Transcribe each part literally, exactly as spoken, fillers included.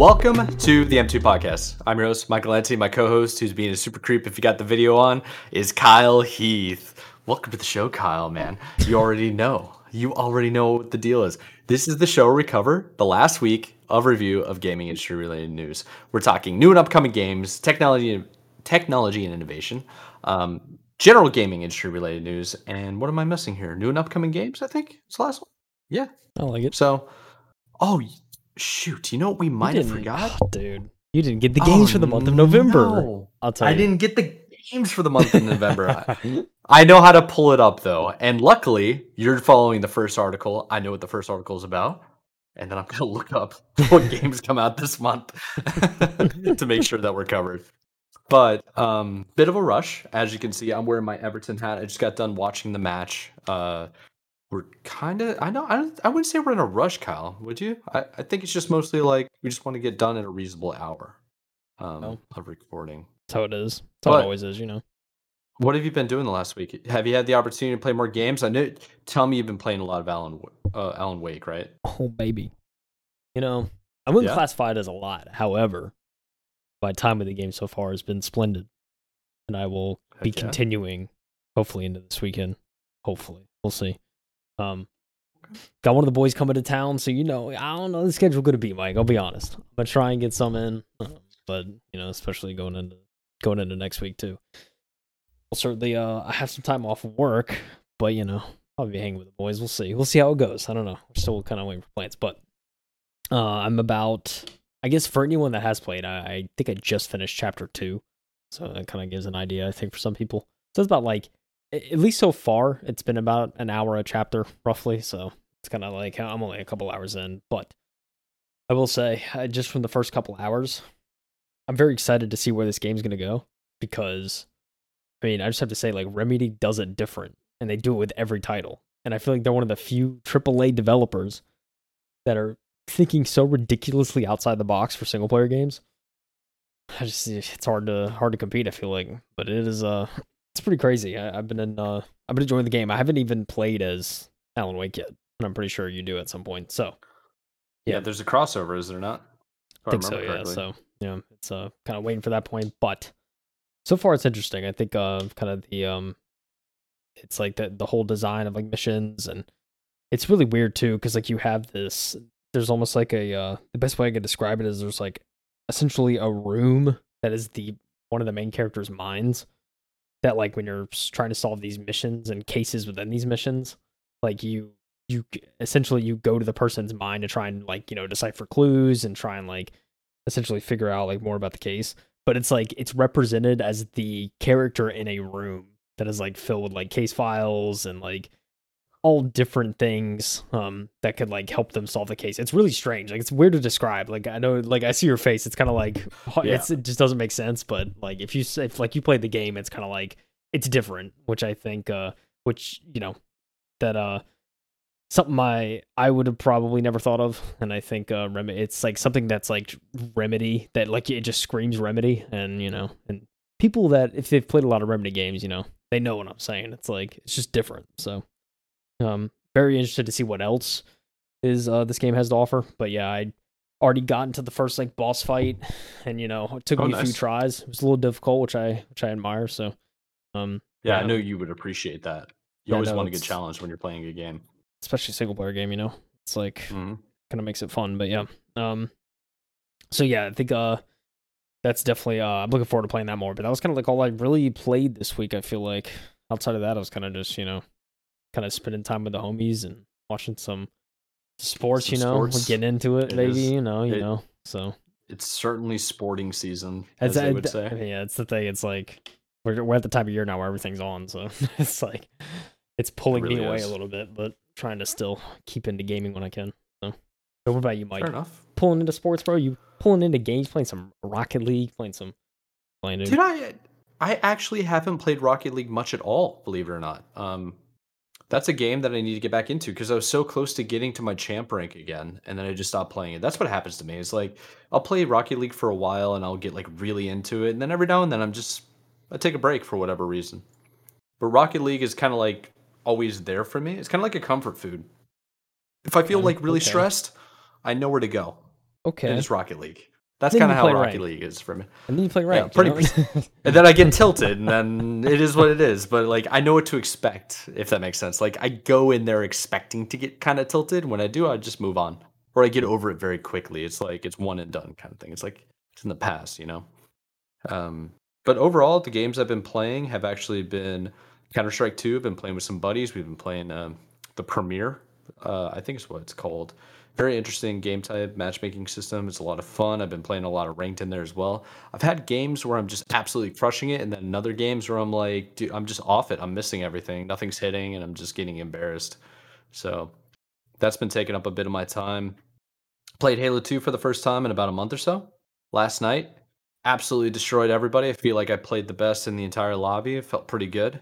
Welcome to the M two Podcast. I'm your host, Michael Enti. My co-host, who's being a super creep if you got the video on, is Kyle Heath. Welcome to the show, Kyle, man. You already know. You already know what the deal is. This is the show where we cover the last week of review of gaming industry-related news. We're talking new and upcoming games, technology, technology and innovation, um, general gaming industry-related news, and what am I missing here? New and upcoming games, I think? It's the last one? Yeah. I like it. So, oh, shoot. You know what we might have forgot? Oh, dude. You didn't get the games oh, for the month of November. No. I'll tell I you. I didn't get the games for the month of November. I, I know how to pull it up, though. And luckily, you're following the first article. I know what the first article is about. And then I'm going to look up what games come out this month to make sure that we're covered. But um, bit of a rush. As you can see, I'm wearing my Everton hat. I just got done watching the match. Uh, we're kind of, I know, I, I wouldn't say we're in a rush, Kyle. Would you? I, I think it's just mostly like we just want to get done at a reasonable hour um, oh. of recording. That's how it is. That's how it always is, you know. What have you been doing the last week? Have you had the opportunity to play more games? I know. Tell me you've been playing a lot of Alan uh, Alan Wake, right? Oh, baby. You know, I wouldn't yeah. classify it as a lot. However, my time with the game so far has been splendid. And I will Heck be yeah. continuing, hopefully, into this weekend. Hopefully. We'll see. Um, got one of the boys coming to town, so, you know, I don't know the schedule going to be, Mike. I'll be honest. I'm going to try and get some in. Um, but, you know, especially going into, going into next week, too. Well, certainly, uh, I have some time off of work, but, you know, I'll be hanging with the boys. We'll see. We'll see how it goes. I don't know. We're still kind of waiting for plans, but uh, I'm about, I guess for anyone that has played, I, I think I just finished chapter two, so that kind of gives an idea, I think, for some people. So it's about, like, at least so far, it's been about an hour a chapter, roughly, so it's kind of like, I'm only a couple hours in, but I will say, uh, just from the first couple hours, I'm very excited to see where this game's going to go, because I mean, I just have to say, like, Remedy does it different, and they do it with every title. And I feel like they're one of the few triple A developers that are thinking so ridiculously outside the box for single-player games. I just, it's hard to hard to compete, I feel like. But it is, uh, it's pretty crazy. I, I've been in, uh, I've been enjoying the game. I haven't even played as Alan Wake yet, and I'm pretty sure you do at some point. So, yeah, yeah there's a crossover, is there not? I think so, correctly. yeah. So, yeah, it's uh, kind of waiting for that point, but so far, it's interesting. I think uh, kind of the um, it's like the the whole design of like missions, and it's really weird too because like you have this. There's almost like a uh, the best way I could describe it is there's like essentially a room that is the one of the main character's minds. That like when you're trying to solve these missions and cases within these missions, like you you essentially you go to the person's mind to try and like you know decipher clues and try and like essentially figure out like more about the case. But it's like it's represented as the character in a room that is like filled with like case files and like all different things um that could like help them solve the case. It's really strange. Like it's weird to describe. Like I know, like I see your face. It's kind of like yeah. it's, it just doesn't make sense. But like if you if like you played the game, it's kind of like it's different, which I think uh which you know that uh. something I I would have probably never thought of, and I think uh, Remedy. It's like something that's like Remedy that like it just screams Remedy, and you know, and people that if they've played a lot of Remedy games, you know, they know what I'm saying. It's like it's just different. So, um, very interested to see what else is uh this game has to offer. But yeah, I already got into the first like boss fight, and you know, it took oh, me nice. a few tries. It was a little difficult, which I which I admire. So, um, yeah, yeah. I know you would appreciate that. You yeah, always no, want to get challenged when you're playing a game. Especially single player game, you know, it's like mm-hmm. kind of makes it fun. But yeah, um, so yeah, I think uh, that's definitely uh, I'm looking forward to playing that more. But that was kind of like all I really played this week. I feel like outside of that, I was kind of just you know, kind of spending time with the homies and watching some sports. Some you know, sports. getting into it, it maybe is, you know, you it, know. So it's certainly sporting season, as I would say. Yeah, it's the thing. It's like we're we're at the time of year now where everything's on, so it's like it's pulling it really me away is. a little bit, but. Trying to still keep into gaming when I can. So, so what about you, Mike? Fair enough. Pulling into sports, bro? You pulling into games, playing some Rocket League, playing some. Playing Dude, I I actually haven't played Rocket League much at all, believe it or not. Um, that's a game that I need to get back into because I was so close to getting to my champ rank again, and then I just stopped playing it. That's what happens to me. It's like I'll play Rocket League for a while, and I'll get like really into it, and then every now and then I'm just I take a break for whatever reason. But Rocket League is kind of like. Always there for me. It's kind of like a comfort food. If I feel like really okay. stressed, I know where to go. Okay. And it's Rocket League. That's kind of how Rocket League is for me. And then you play ranked. Yeah, pretty. You know? And then I get tilted, and then it is what it is. But like, I know what to expect, if that makes sense. Like, I go in there expecting to get kind of tilted. When I do, I just move on, or I get over it very quickly. It's like it's one and done kind of thing. It's like it's in the past, you know. Um, but overall, the games I've been playing have actually been Counter-Strike two. I've been playing with some buddies. We've been playing um, the Premiere. Uh, I think is what it's called. Very interesting game type, matchmaking system. It's a lot of fun. I've been playing a lot of ranked in there as well. I've had games where I'm just absolutely crushing it, and then other games where I'm like, dude, I'm just off it. I'm missing everything. Nothing's hitting, and I'm just getting embarrassed. So that's been taking up a bit of my time. Played Halo two for the first time in about a month or so. Last night, absolutely destroyed everybody. I feel like I played the best in the entire lobby. It felt pretty good.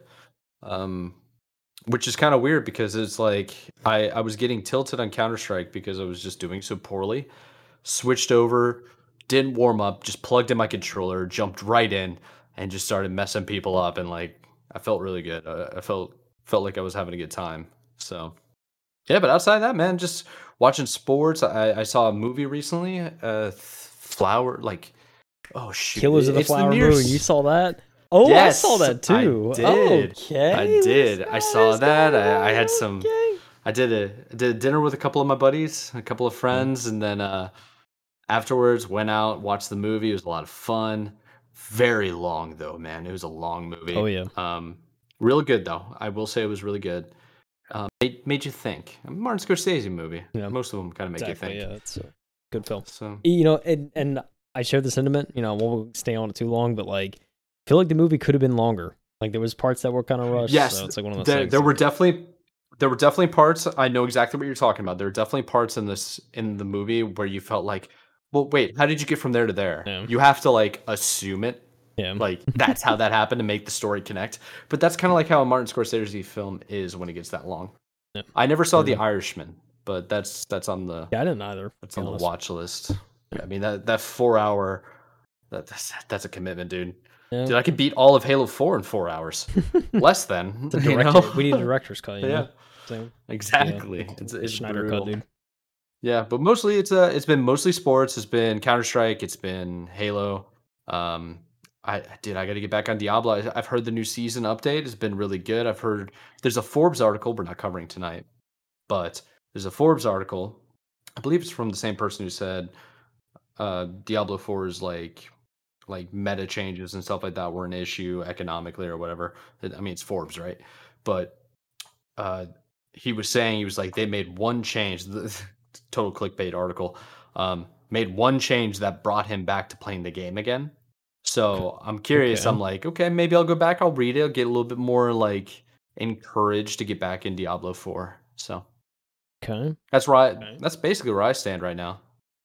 Um, Which is kind of weird because it's like I, I was getting tilted on Counter-Strike because I was just doing so poorly. Switched over, didn't warm up, just plugged in my controller, jumped right in, and just started messing people up. And like I felt really good. I, I felt felt like I was having a good time. So yeah, but outside of that, man, just watching sports. I, I saw a movie recently, uh, Flower, like oh shoot, Killers of the it's Flower the near- Moon. You saw that? Oh, yes, I saw that too. I did. Okay, I did. I saw that. I, I had some. Okay. I did a I did a dinner with a couple of my buddies, a couple of friends, and then uh, afterwards went out, watched the movie. It was a lot of fun. Very long though, man. It was a long movie. Oh yeah. Um, real good though. I will say it was really good. Um, it made you think. A Martin Scorsese movie. Yeah. Most of them kind of make Exactly. you think. Yeah, it's a good film. So You know, and and I share the sentiment. You know, I won't stay on it too long, but like, I feel like the movie could have been longer. Like there was parts that were kind of rushed. yes, So it's like one of those there, things. there were definitely there were definitely parts. I know exactly what you're talking about. There were definitely parts in this in the movie where you felt like, well, wait, how did you get from there to there? Yeah. You have to like assume it. Yeah. Like that's how that happened to make the story connect. But that's kind of like how a Martin Scorsese film is when it gets that long. Yeah. I never saw Yeah. The Irishman, but that's that's on the Yeah, I didn't either. that's to be on the honest. watch list. I mean that that four hour that, that's that's a commitment, dude. Yeah. Dude, I could beat all of Halo four in four hours. Less than. It's a you director- know? We need a director's cut. You Yeah. know? So, Exactly. yeah. It's it's Schneider brutal. cut, dude. Yeah, but mostly it's uh it's been mostly sports. It's been Counter Strike. It's been Halo. Um, I did. I got to get back on Diablo. I, I've heard the new season update has been really good. I've heard there's a Forbes article we're not covering tonight, but there's a Forbes article. I believe it's from the same person who said uh, Diablo four is like like meta changes and stuff like that were an issue economically or whatever. I mean, it's Forbes, right? But uh, he was saying he was like they made one change. The total clickbait article um, made one change that brought him back to playing the game again. So I'm curious. Okay. I'm like, okay, maybe I'll go back. I'll read it. I'll get a little bit more like encouraged to get back in Diablo four. So Okay. that's right. Okay. That's basically where I stand right now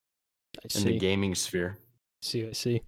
I in see. the gaming sphere. see. I see.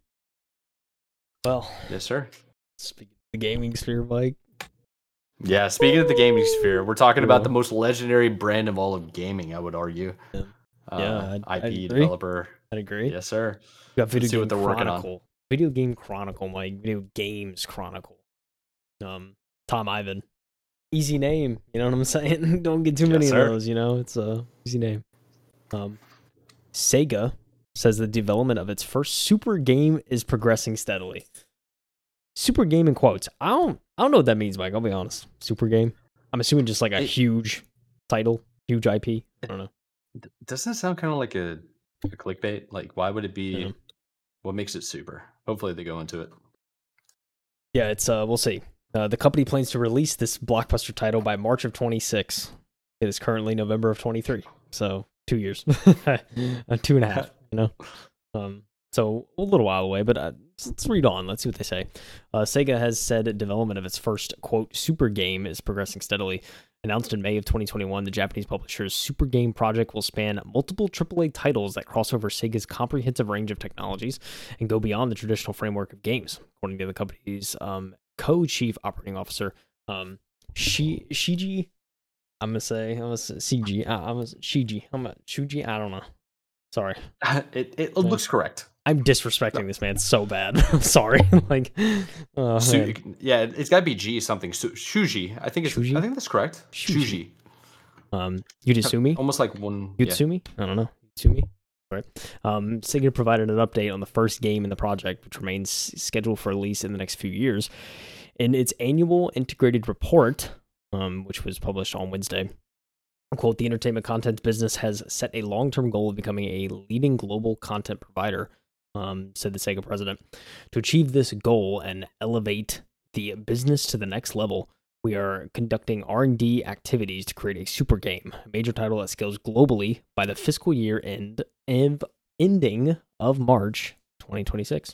Well, Yes, sir. speaking of the gaming sphere, Mike. Yeah. Speaking of the gaming sphere, we're talking about Cool. the most legendary brand of all of gaming. I would argue. Yeah. Uh, Yeah, I'd- I'd I P agree. developer. I'd agree. Yes, sir. You got Video Let's see Game what they're working on. Chronicle. Video Game Chronicle, Mike. Video Games Chronicle. Um, Tom Ivan. Easy name. You know what I'm saying? Don't get too Yes, many sir. of those. You know, it's a easy name. Um, Sega says the development of its first super game is progressing steadily. Super game in quotes. I don't. I don't know what that means, Mike. I'll be honest. Super game. I'm assuming just like a It- huge title, huge I P. I don't know. D- Doesn't it sound kind of like a, a clickbait? Like, why would it be? Yeah. What makes it super? Hopefully, they go into it. Yeah, it's uh, we'll see. Uh, the company plans to release this blockbuster title by March of twenty-six. It is currently November of twenty-three, so two years, uh, two and a half. You know, um, so a little while away. But uh, let's read on. Let's see what they say. Uh, Sega has said development of its first quote super game is progressing steadily. Announced in May of twenty twenty-one, the Japanese publisher's Super Game project will span multiple triple A titles that cross over Sega's comprehensive range of technologies and go beyond the traditional framework of games, according to the company's um, co-chief operating officer, um, Shi Shiji. I'm gonna say I'm gonna say C G. Uh, I'm gonna Shiji. I'm a Shuji. I don't know. Sorry, it it looks correct. I'm disrespecting this man so bad. I'm sorry. like, oh, Su- man. yeah, it's got to be G something. Su- Shuji. I think it's. Shuji? I think that's correct. Shuji. Shuji. um, Yudasumi. Almost like one. Yeah. Yutsumi. I don't know. Yutsumi. Right. Um, Sega provided an update on the first game in the project, which remains scheduled for release in the next few years. In its annual integrated report, um, which was published on Wednesday, quote, the entertainment content business has set a long-term goal of becoming a leading global content provider, um, said the Sega president. To achieve this goal and elevate the business to the next level, we are conducting R and D activities to create a super game, a major title that scales globally by the fiscal year end, end ending of March twenty twenty-six.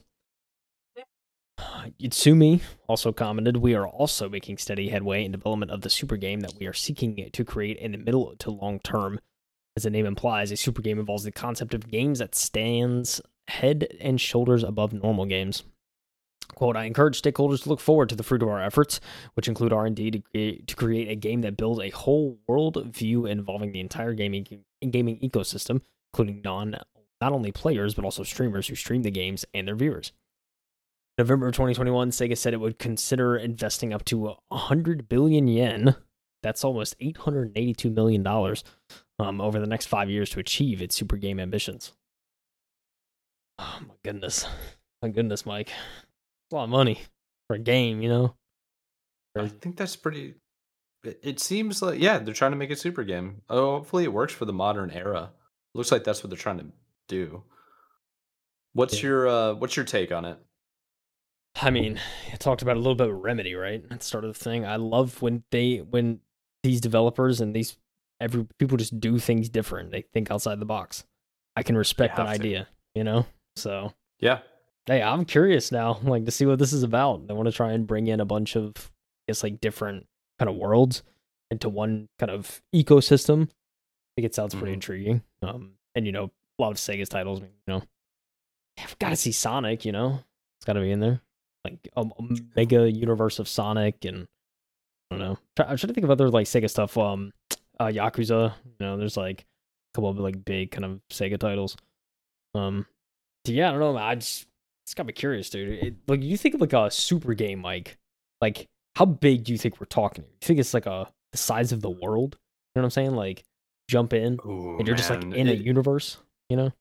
Yatsumi also commented, we are also making steady headway in development of the super game that we are seeking to create in the middle to long term. As the name implies, a super game involves the concept of games that stands head and shoulders above normal games. Quote, I encourage stakeholders to look forward to the fruit of our efforts, which include R and D to create, to create a game that builds a whole world view involving the entire gaming gaming ecosystem, including non not only players, but also streamers who stream the games and their viewers. November twenty twenty-one, Sega said it would consider investing up to one hundred billion yen, that's almost eight hundred eighty-two million dollars, um, over the next five years to achieve its super game ambitions. Oh my goodness. My goodness, Mike. A lot of money for a game, you know? I think that's pretty... It seems like, yeah, they're trying to make a super game. Oh, hopefully it works for the modern era. Looks like that's what they're trying to do. What's yeah. your uh, what's your take on it? I mean, I talked about a little bit of Remedy, right? At the start of the thing. I love when they when these developers and these every people just do things different. They think outside the box. I can respect that idea, you know? So yeah. Hey, I'm curious now, like to see what this is about. They want to try and bring in a bunch of, I guess, like different kind of worlds into one kind of ecosystem. I think it sounds pretty mm-hmm. intriguing. Um, and you know, a lot of Sega's titles, you know, I've got to see Sonic. You know, it's got to be in there, like a, a mega universe of Sonic, and I don't know. I'm trying to think of other like Sega stuff. Um, uh, Yakuza. You know, there's like a couple of like big kind of Sega titles. Um, yeah, I don't know. I just. It's got me curious, dude. It, like, you think of like a super game, Mike. Like, how big do you think we're talking? You think it's like a the size of the world? You know what I'm saying? Like, jump in, Ooh, and you're man. just like in it, a universe. You know?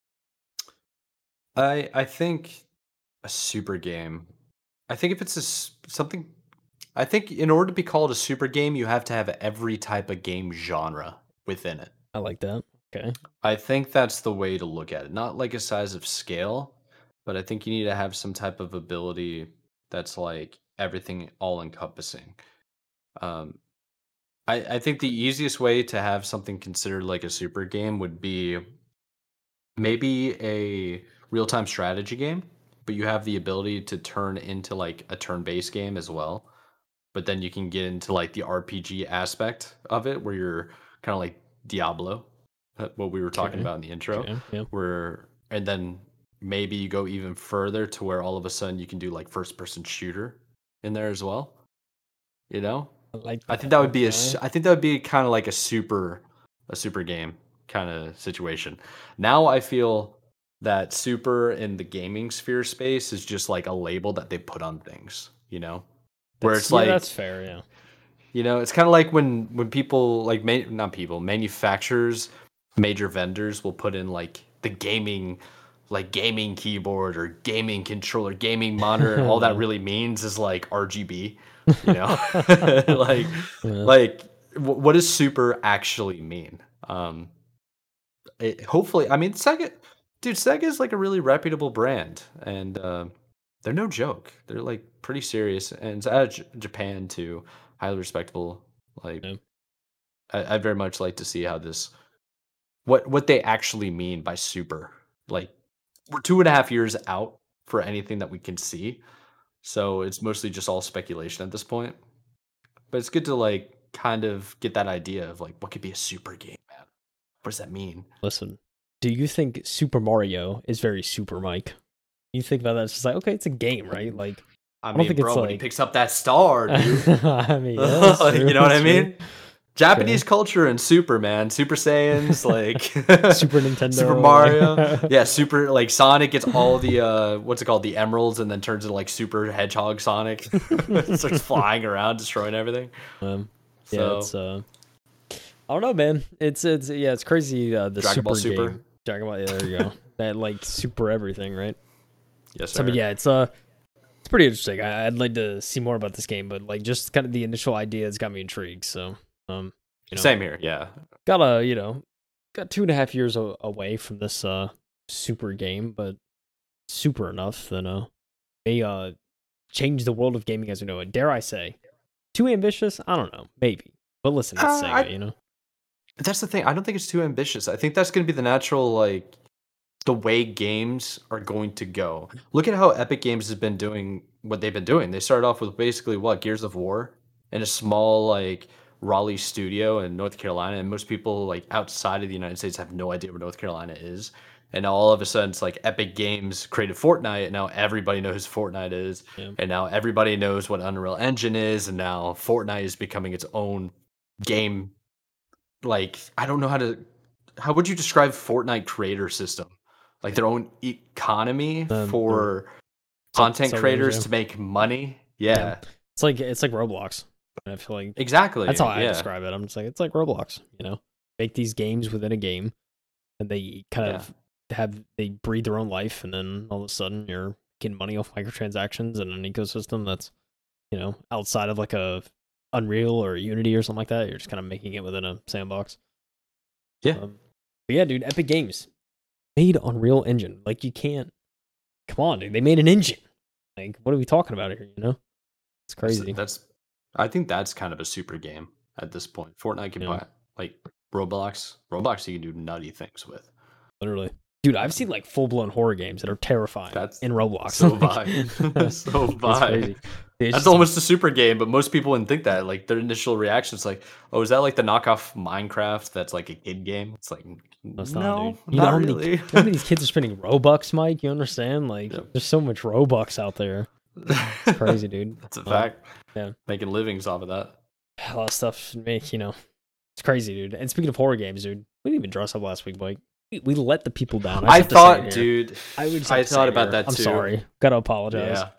I I think a super game. I think if it's a something, I think in order to be called a super game, you have to have every type of game genre within it. I like that. Okay. I think that's the way to look at it. Not like a size of scale. But I think you need to have some type of ability that's like everything all encompassing. Um, I, I think the easiest way to have something considered like a super game would be maybe a real time strategy game, but you have the ability to turn into like a turn based game as well. But then you can get into like the R P G aspect of it where you're kind of like Diablo, what we were talking okay. about in the intro, okay. yeah. where and then maybe you go even further to where all of a sudden you can do like first person shooter in there as well. You know, I, like I think that would be a, I think that would be kind of like a super, a super game kind of situation. Now I feel that super in the gaming sphere space is just like a label that they put on things, you know, where that's, it's like, yeah, that's fair. Yeah. You know, it's kind of like when, when people like, man, not people, manufacturers, major vendors will put in like the gaming like gaming keyboard or gaming controller, gaming monitor, and all that really means is like R G B, you know, like, yeah. like w- what does super actually mean? Um, it, hopefully, I mean, Sega, dude, Sega is like a really reputable brand, and uh, they're no joke. They're like pretty serious, and it's out of J- Japan too, highly respectable. Like, yeah. I, I very much like to see how this, what what they actually mean by super, like. We're two and a half years out for anything that we can see. So it's mostly just all speculation at this point. But it's good to like kind of get that idea of like what could be a super game, man. What does that mean? Listen, do you think Super Mario is very super, Mike? You think about that, it's just like, okay, it's a game, right? Like I, mean, I don't think bro, it's like... when he picks up that star, dude. I mean, yeah, true, you know what I mean? True. Japanese okay. culture and Super, man. Super Saiyans, like Super Nintendo, Super Mario. Yeah, Super like Sonic gets all the uh what's it called? The emeralds and then turns into like Super Hedgehog Sonic. Starts flying around, destroying everything. Um, yeah, so, it's uh I don't know, man. It's it's yeah, it's crazy uh the Dragon Super, Ball Super game. Dragon Ball. Yeah, there you go. That like super everything, right? Yes, sir. So, but yeah, it's uh, it's pretty interesting. I, I'd like to see more about this game, but like just kind of the initial ideas got me intrigued. So, um, you know, Same here. Yeah. got a you know, got two and a half years a- away from this uh super game, but super enough that uh may uh change the world of gaming as we know it. Dare I say, too ambitious? I don't know, maybe. But listen, it's Uh, Sega, I- you know. That's the thing. I don't think it's too ambitious. I think that's going to be the natural, like, the way games are going to go. Look at how Epic Games has been doing what they've been doing. They started off with basically what Gears of War in a small like Raleigh studio in North Carolina, and most people like outside of the United States have no idea where North Carolina is. And now all of a sudden, it's like Epic Games created Fortnite, and now everybody knows who Fortnite is, Yeah. and now everybody knows what Unreal Engine is, and now Fortnite is becoming its own game. Like I don't know how to. How would you describe Fortnite creator system? Like their own economy Um, for so- content so creators yeah. to make money. Yeah, It's like it's like Roblox. I feel like exactly. that's how I yeah. describe it. I'm just like it's like Roblox, you know. Make these games within a game, and they kind Yeah. of have they breathe their own life, and then all of a sudden you're getting money off microtransactions and an ecosystem that's you know outside of like a Unreal or Unity or something like that. You're just kind of making it within a sandbox. Yeah. Um, but yeah, dude, Epic Games made Unreal Engine. Like you can't. Come on, dude. They made an engine. Like what are we talking about here? You know, it's That's- crazy. That's, I think that's kind of a super game at this point. Fortnite can Yeah. buy like Roblox. Roblox you can do nutty things with. Literally. Dude, I've seen like full blown horror games that are terrifying That's in Roblox. So Like, buy. so it's buy. crazy. It's That's just- almost a super game, but most people wouldn't think that. Like their initial reaction is like, "Oh, is that like the knockoff Minecraft? That's like a kid game." It's like, It's no, not, dude. You know not how many, really. you know how many these kids are spending Robux, Mike? You understand? Like, Yep. there's so much Robux out there. It's crazy, dude. That's a Um, fact. yeah. Making livings off of that. A lot of stuff make, you know, it's crazy, dude. And speaking of horror games, dude, we didn't even dress up last week, Mike. We, we let the people down. I, just have to say thought, it here. dude. I, would just I have to thought say it about here. that I'm too. sorry. Gotta apologize. Yeah.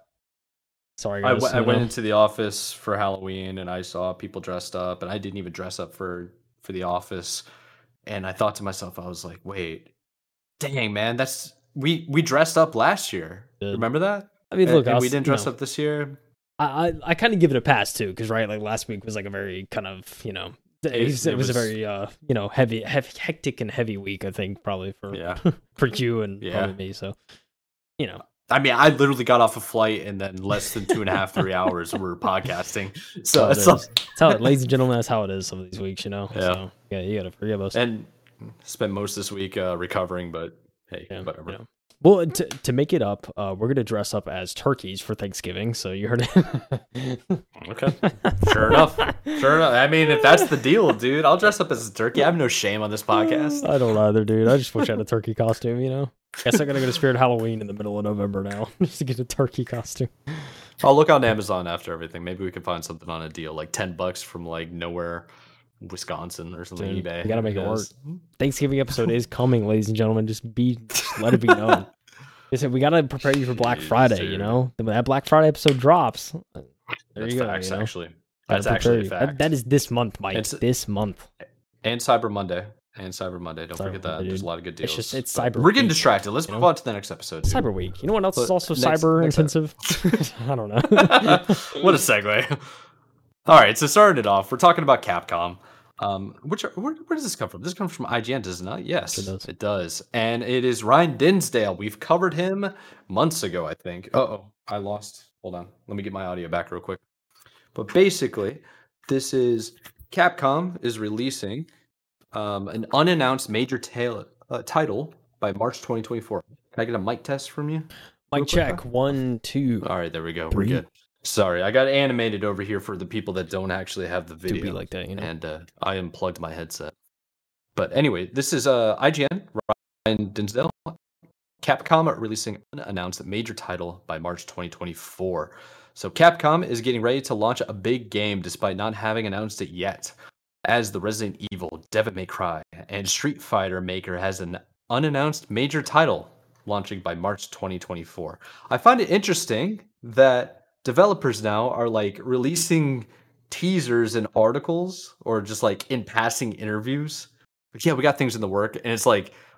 Sorry, I, guys. w- I you went know? into the office for Halloween and I saw people dressed up, and I didn't even dress up for for the office. And I thought to myself, I was like, wait, dang, man, that's we we dressed up last year. Did. Remember that? I mean, And- look, and I we was- didn't you dress know, up this year. I I, I kind of give it a pass too, because right, like last week was like a very kind of you know it, It- was, it it was a was- very uh you know heavy, heavy hectic and heavy week I think probably for Yeah. for you and Yeah. probably me. So you know I mean, I literally got off a flight and then less than two and a half, three hours we're podcasting. So how it it's is. like, That's how it, ladies and gentlemen, that's how it is some of these weeks, you know. Yeah. So yeah, you gotta forgive us. and spent most this week uh, recovering, but hey, Yeah, whatever. you know. Well, to to make it up, uh, we're gonna dress up as turkeys for Thanksgiving. So you heard it. Okay. Sure enough. Sure enough. I mean, if that's the deal, dude, I'll dress up as a turkey. I have no shame on this podcast. I don't either, dude. I just wish I had a turkey costume, you know. Guess I'm gonna go to Spirit Halloween in the middle of November now, just to get a turkey costume. I'll look on Amazon after everything. Maybe we can find something on a deal, like ten bucks from like nowhere, Wisconsin or something. Dude, eBay. you gotta make it Who work. knows? Thanksgiving episode is coming, ladies and gentlemen. Just be, just let it be known. Listen, we gotta prepare you for Black Jeez, Friday. You dude. know, when that Black Friday episode drops, there That's you go. facts, you know? actually. Gotta That's prepare actually a you. fact. That, that is this month, Mike. It's- this month. And Cyber Monday. And Cyber Monday. Don't Cyber forget that. Monday, There's dude. a lot of good It's deals. just- it's But Cyber We're getting Week, distracted. Let's you move know? on to the next episode. dude. Cyber Week. You know what else is But also next- cyber next intensive? I don't know. What a segue. All right, so starting it off, we're talking about Capcom. Um, which are, where, where does this come from? This comes from I G N, does it not? Yes, It does. it does. And it is Ryan Dinsdale. We've covered him months ago, I think. Uh oh, I lost. Hold on. Let me get my audio back real quick. But basically, this is Capcom is releasing um, an unannounced major tail, uh, title by March twenty twenty-four. Can I get a mic test from you? Mic quick, check. huh? One, two. All right, there we go. Three. We're good. Sorry, I got animated over here for the people that don't actually have the Do video, be like that, you know. and uh, I unplugged my headset. But anyway, this is uh, I G N, Ryan Dinsdale. Capcom are releasing an unannounced major title by March twenty twenty-four. So Capcom is getting ready to launch a big game despite not having announced it yet, as the Resident Evil, Devil May Cry, and Street Fighter maker has an unannounced major title launching by March twenty twenty-four. I find it interesting that developers now are like releasing teasers and articles or just like in passing interviews. Like, yeah, we got things in the work. And it's like,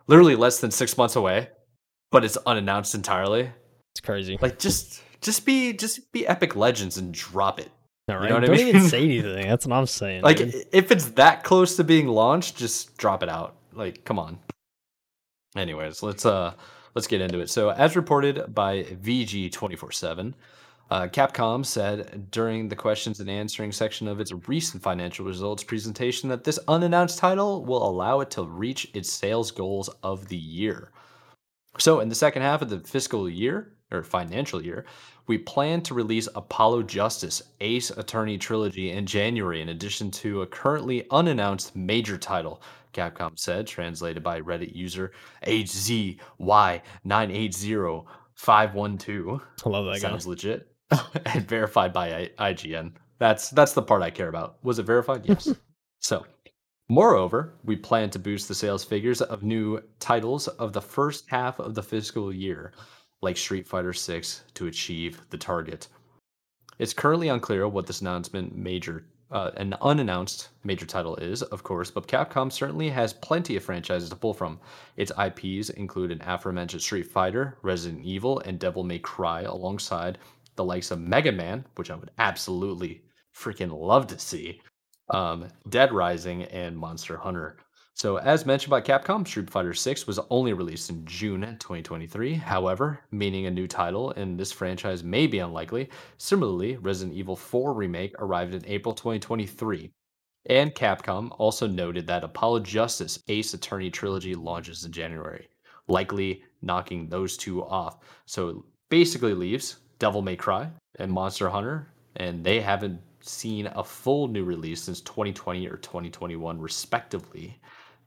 literally less than six months away, but it's unannounced entirely. It's crazy. Like just just be just be Epic Legends and drop it. All right, You know what don't I mean? even say anything. That's what I'm saying. Like dude. if it's that close to being launched, just drop it out. Like come on. Anyways, let's uh let's get into it. So as reported by V G twenty-four seven, uh, Capcom said during the questions and answering section of its recent financial results presentation that this unannounced title will allow it to reach its sales goals of the year. So, in the second half of the fiscal year or financial year, we plan to release Apollo Justice Ace Attorney Trilogy in January, in addition to a currently unannounced major title, Capcom said, translated by Reddit user H Z Y nine eight zero five one two. I love that Sounds guy. legit. And verified by I- IGN. That's that's the part I care about. Was it verified? Yes. So, moreover, we plan to boost the sales figures of new titles of the first half of the fiscal year, like Street Fighter six, to achieve the target. It's currently unclear what this announcement major uh, an unannounced major title is, of course, but Capcom certainly has plenty of franchises to pull from. Its I Ps include an aforementioned Street Fighter, Resident Evil, and Devil May Cry, alongside the likes of Mega Man, which I would absolutely freaking love to see, um, Dead Rising, and Monster Hunter. So, as mentioned by Capcom, Street Fighter six was only released in June twenty twenty-three. However, meaning a new title in this franchise may be unlikely. Similarly, Resident Evil four Remake arrived in April twenty twenty-three. And Capcom also noted that Apollo Justice Ace Attorney Trilogy launches in January, likely knocking those two off. So it basically leaves Devil May Cry and Monster Hunter, and they haven't seen a full new release since twenty twenty or twenty twenty-one, respectively,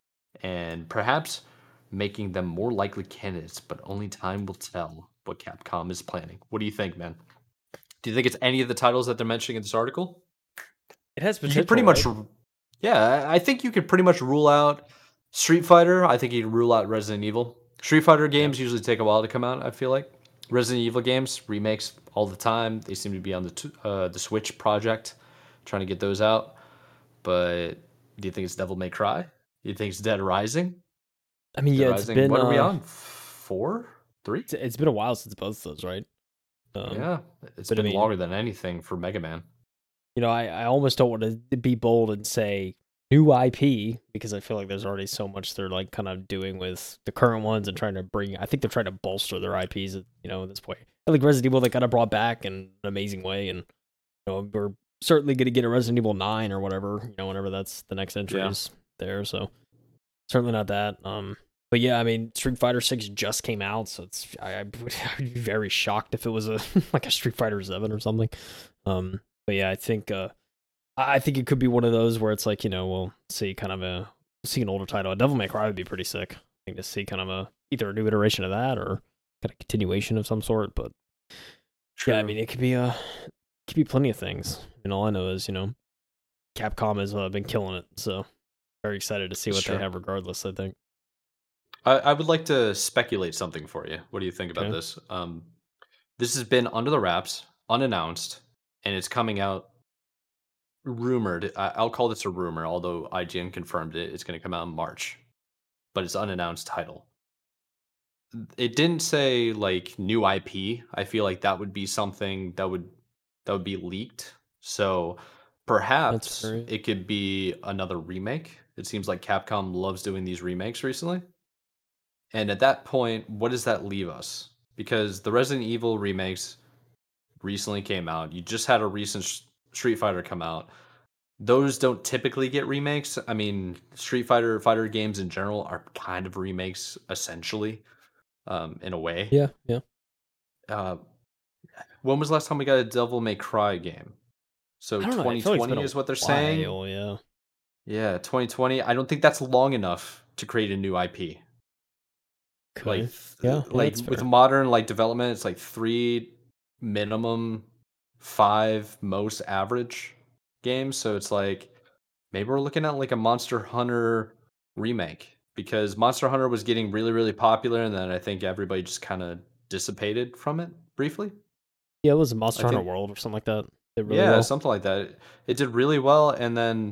and perhaps making them more likely candidates, but only time will tell what Capcom is planning. What do you think, man? Do you think it's any of the titles that they're mentioning in this article? It has You potential. could pretty much, right? yeah, I think you could pretty much rule out Street Fighter. I think you could rule out Resident Evil. Street Fighter games usually take a while to come out, I feel like. Resident Evil games, remakes all the time. They seem to be on the t- uh, the Switch project, trying to get those out. But do you think it's Devil May Cry? Do you think it's Dead Rising? I mean, Dead yeah, it's Rising. been What are we uh, on? Four, three? it's, it's been a while since both of those, right? Um, Yeah, it's but I been mean, longer than anything for Mega Man. you know, I, I almost don't want to be bold and say new I P because I feel like there's already so much they're like kind of doing with the current ones and trying to bring. I think they're trying to bolster their I Ps. You know, at this point, I think Resident Evil they kind of brought back in an amazing way, and you know, we're certainly going to get a Resident Evil nine or whatever. You know, whenever that's the next entry Yeah. is there. So certainly not that. Um, but yeah, I mean, Street Fighter six just came out, so it's I, I would I'd be very shocked if it was a like a Street Fighter seven or something. Um, but yeah, I think uh, I I think it could be one of those where it's like, you know, we'll see kind of a see an older title. A Devil May Cry would be pretty sick. I think to see kind of a either a new iteration of that or kind of continuation of some sort. But yeah, I True. mean, it could be a could be plenty of things. And all I know is, you know, Capcom has uh, been killing it. So very excited to see what Sure. they have regardless, I think. I, I would like to speculate something for you. What do you think about Okay. this? Um, this has been under the wraps, unannounced, and it's coming out rumored. I, I'll call this a rumor, although I G N confirmed it. It's going to come out in March, but it's unannounced title. It didn't say like new I P. I feel like that would be something that would that would be leaked. So perhaps fair. it could be another remake. It seems like Capcom loves doing these remakes recently. And at that point, what does that leave us? Because the Resident Evil remakes recently came out. You just had a recent S- Street Fighter come out. Those don't typically get remakes. I mean, Street Fighter fighter games in general are kind of remakes, essentially, um, in a way. Yeah, yeah. Uh, when was the last time we got a Devil May Cry game? So I don't know. I feel like it's been twenty twenty a is what they're saying. while, yeah. Yeah, twenty twenty. I don't think that's long enough to create a new I P. Like, Okay. th- Yeah, yeah, like that's with fair. modern like development, it's like three minimum, five most average games. So it's like maybe we're looking at like a Monster Hunter remake because Monster Hunter was getting really, really popular, and then I think everybody just kind of dissipated from it briefly. Yeah, it was I Monster Hunter think World or something like that. Did really yeah, well. something like that. It did really well, and then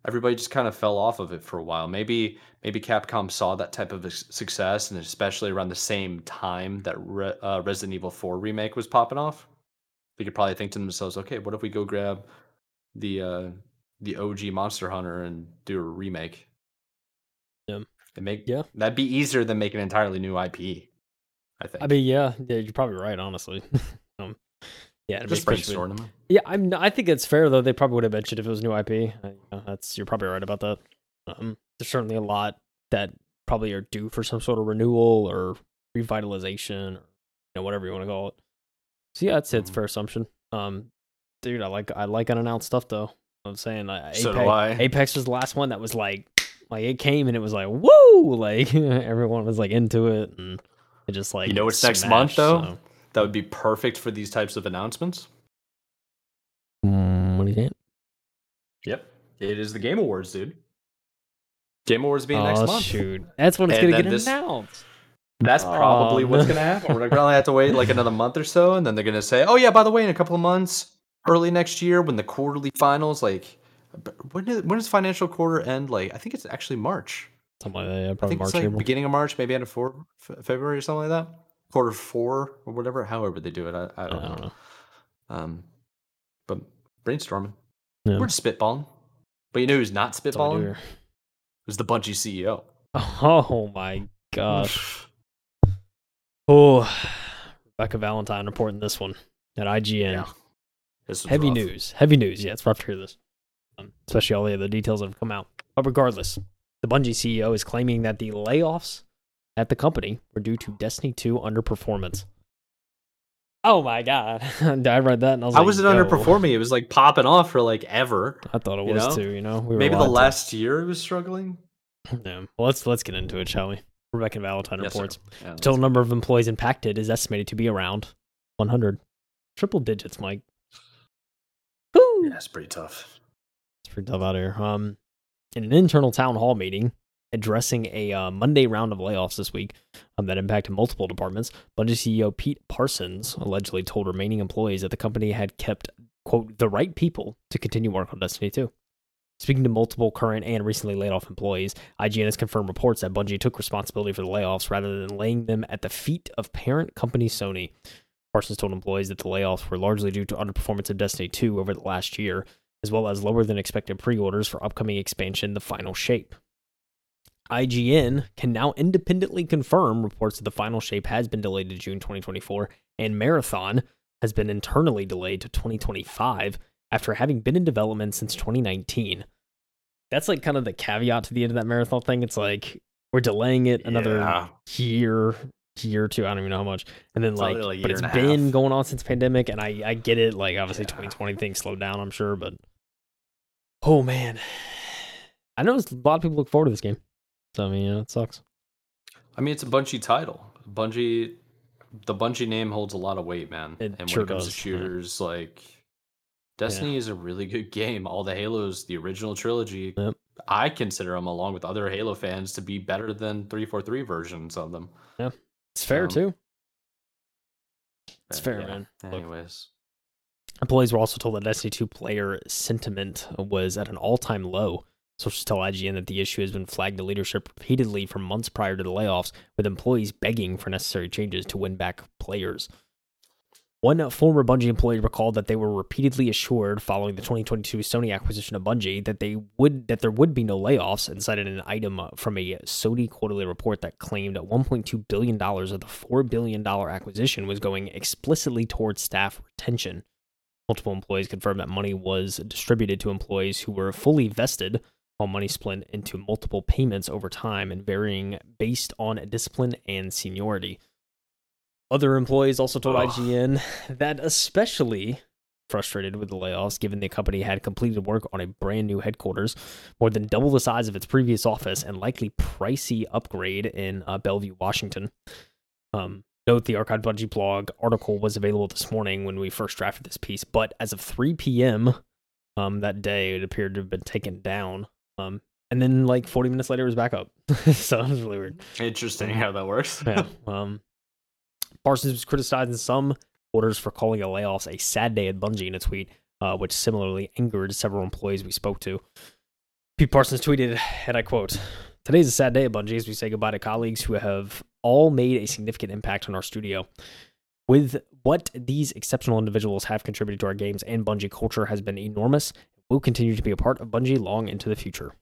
everybody just kind of fell off of it for a while. Maybe maybe Capcom saw that type of ex- success, and especially around the same time that Re- uh, Resident Evil four remake was popping off, they could probably think to themselves, "Okay, what if we go grab the uh, the O G Monster Hunter and do a remake?" Yeah, and make yeah, that'd be easier than making an entirely new I P. I think. I mean, yeah, yeah, you're probably right, honestly. um, yeah, I mean, Just especially- brainstorming them. Yeah, I'm. I think it's fair though. They probably would have mentioned if it was new I P. Uh, yeah, that's you're probably right about that. Um, there's certainly a lot that probably are due for some sort of renewal or revitalization, or you know, whatever you want to call it. So yeah, it's it's a Mhm. fair assumption. Um, dude, I like I like unannounced stuff though. I'm saying like, So do Apex, I. Apex was the last one that was like like it came and it was like woo, like everyone was like into it and it just like You know what's next month smashed, though? so. That would be perfect for these types of announcements. Mm, what do you think? Yep. It is the Game Awards, dude. Game Awards being Oh next month. shoot, that's when it's And gonna then get this- announced. That's probably Oh, what's no. gonna happen. We're gonna have to wait like another month or so, and then they're gonna say, "Oh yeah, by the way, in a couple of months, early next year, when the quarterly finals, like, b- when is, when does financial quarter end? Like, I think it's actually March. Something like that. Yeah, I probably think March, it's like April. beginning of March, maybe end of four, F- February or something like that. Quarter four or whatever, however they do it. I, I I don't don't know. know. Um, but brainstorming. Yeah. We're just spitballing. But you know who's not That's all we do spitballing? here. Who's the Bungie C E O? Oh my gosh. Oh, Rebecca Valentine reporting this one at I G N. Yeah. This was Heavy rough. news. Heavy news. Yeah, it's rough to hear this, um, especially all the other details that have come out. But regardless, the Bungie C E O is claiming that the layoffs at the company were due to Destiny two underperformance. Oh my god! I read that and I was How like, was it yo. underperforming? It was like popping off for like ever. I thought it You was know? too. You know, we were Maybe the allowed to- last year it was struggling. Yeah. Well, let's let's get into it, shall we? Rebecca Valentine Yes, sir. reports. Yeah, The total number of employees impacted is estimated to be around one hundred. Triple digits, Mike. Woo! yeah, it's pretty tough. It's pretty tough out here. Um, in an internal town hall meeting addressing a uh, Monday round of layoffs this week um, that impacted multiple departments, Bungie C E O Pete Parsons allegedly told remaining employees that the company had kept, quote, the right people to continue work on Destiny two. Speaking to multiple current and recently laid off employees, I G N has confirmed reports that Bungie took responsibility for the layoffs rather than laying them at the feet of parent company Sony. Parsons told employees that the layoffs were largely due to underperformance of Destiny two over the last year, as well as lower than expected pre-orders for upcoming expansion The Final Shape. I G N can now independently confirm reports that The Final Shape has been delayed to June twenty twenty-four, and Marathon has been internally delayed to twenty twenty-five after having been in development since twenty nineteen. That's like kind of the caveat to the end of that Marathon thing. It's like we're delaying it another Yeah. year, year or two. I don't even know how much. And then like, Probably like a but year it's and a been half. going on since pandemic, and I I get it. Like obviously Yeah. twenty twenty things slowed down, I'm sure, but oh man, I know a lot of people look forward to this game. So I mean, you know, it sucks. I mean, it's a Bungie title. Bungie, the Bungie name holds a lot of weight, man. It and sure when it comes does, to yeah. shooters, like Destiny is a really good game. All the Halos, the original trilogy, Yep. I consider them, along with other Halo fans, to be better than three forty-three versions of them. It's fair Um, too. It's But fair, yeah, man. Look, Anyways, employees were also told that Destiny two player sentiment was at an all-time low. Sources tell I G N that the issue has been flagged to leadership repeatedly for months prior to the layoffs, with employees begging for necessary changes to win back players. One former Bungie employee recalled that they were repeatedly assured following the twenty twenty-two Sony acquisition of Bungie that they would that there would be no layoffs, and cited an item from a Sony quarterly report that claimed one point two billion dollars of the four billion dollars acquisition was going explicitly towards staff retention. Multiple employees confirmed that money was distributed to employees who were fully vested, while money split into multiple payments over time and varying based on discipline and seniority. Other employees also told Ugh. I G N that especially frustrated with the layoffs, given the company had completed work on a brand new headquarters, more than double the size of its previous office, and likely pricey upgrade in uh, Bellevue, Washington. Um, note the Archive Bungie blog article was available this morning when we first drafted this piece, but as of three p.m. Um, that day, it appeared to have been taken down. Um, and then like forty minutes later, it was back up. So it was really weird. interesting how that works. Yeah. Um, Parsons was criticizing some orders for calling the layoffs a sad day at Bungie in a tweet, uh, which similarly angered several employees we spoke to. Pete Parsons tweeted, and I quote, "Today's a sad day at Bungie as we say goodbye to colleagues who have all made a significant impact on our studio. With what these exceptional individuals have contributed to our games and Bungie culture has been enormous, and will continue to be a part of Bungie long into the future."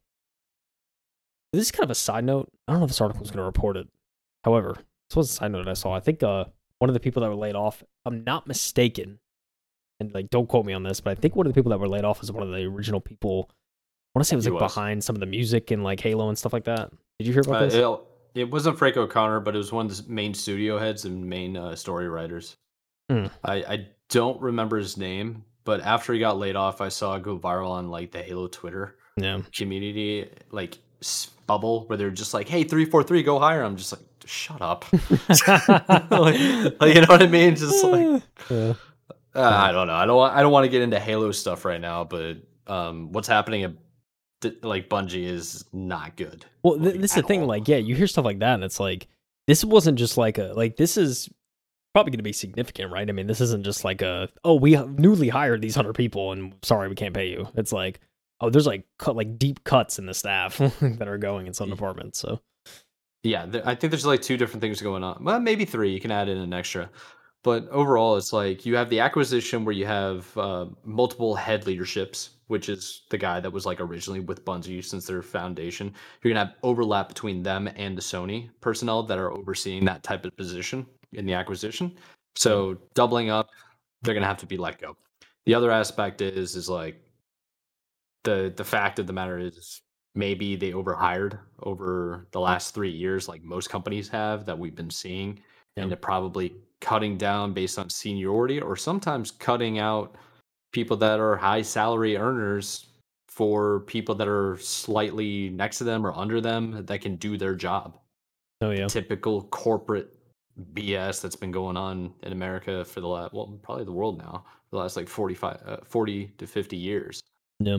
This is kind of a side note. I don't know if this article is going to report it. However, this was a side note I saw. I think uh, one of the people that were laid off, if I'm not mistaken, and like don't quote me on this, but I think one of the people that were laid off was one of the original people. I want to say it was like was. behind some of the music and like Halo and stuff like that. Did you hear about uh, this? It, it wasn't Frank O'Connor, but it was one of the main studio heads and main uh, story writers. Mm. I, I don't remember his name, but after he got laid off, I saw it go viral on like the Halo Twitter yeah. community like bubble where they're just like, "Hey, three four three, go hire." I'm just like, shut up. like, like, you know what I mean? Just like, yeah. uh, I don't know. I don't. Want, I don't want to get into Halo stuff right now, but um, what's happening at like Bungie is not good. Well, th- this is the thing. All. Like, yeah, you hear stuff like that, and it's like, this wasn't just like a like. This is probably going to be significant, right? I mean, this isn't just like a oh, we newly hired these hundred people, and sorry, we can't pay you. It's like, oh, there's like cut like deep cuts in the staff that are going in some departments. So. Yeah, th- I think there's like two different things going on. Well, maybe three. You can add in an extra. But overall, it's like you have the acquisition where you have uh, multiple head leaderships, which is the guy that was like originally with Bungie since their foundation. You're going to have overlap between them and the Sony personnel that are overseeing that type of position in the acquisition. So doubling up, they're going to have to be let go. The other aspect is, is like the the fact of the matter is, maybe they overhired over the last three years, like most companies have that we've been seeing, yeah. and they're probably cutting down based on seniority, or sometimes cutting out people that are high salary earners for people that are slightly next to them or under them that can do their job. Oh yeah, typical corporate B S that's been going on in America for the last, well, probably the world now, the last like forty-five, uh, forty to fifty years. Yeah.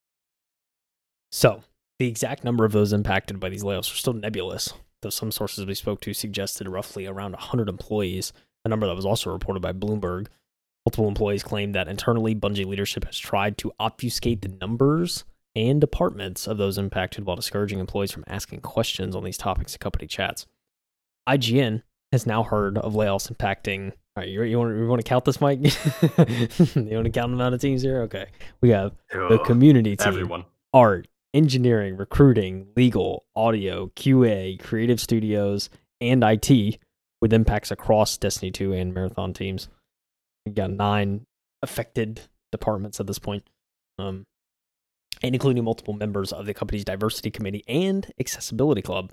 So. The exact number of those impacted by these layoffs are still nebulous, though some sources we spoke to suggested roughly around one hundred employees, a number that was also reported by Bloomberg. Multiple employees claimed that internally, Bungie leadership has tried to obfuscate the numbers and departments of those impacted while discouraging employees from asking questions on these topics in company chats. I G N has now heard of layoffs impacting... All right, you, you, want, you want to count this, Mike? You want to count the amount of teams here? Okay. We have oh, the community team, everyone. Art, engineering, recruiting, legal, audio, Q A, creative studios, and I T, with impacts across Destiny two and Marathon teams. We've got nine affected departments at this point, um, and including multiple members of the company's diversity committee and accessibility club.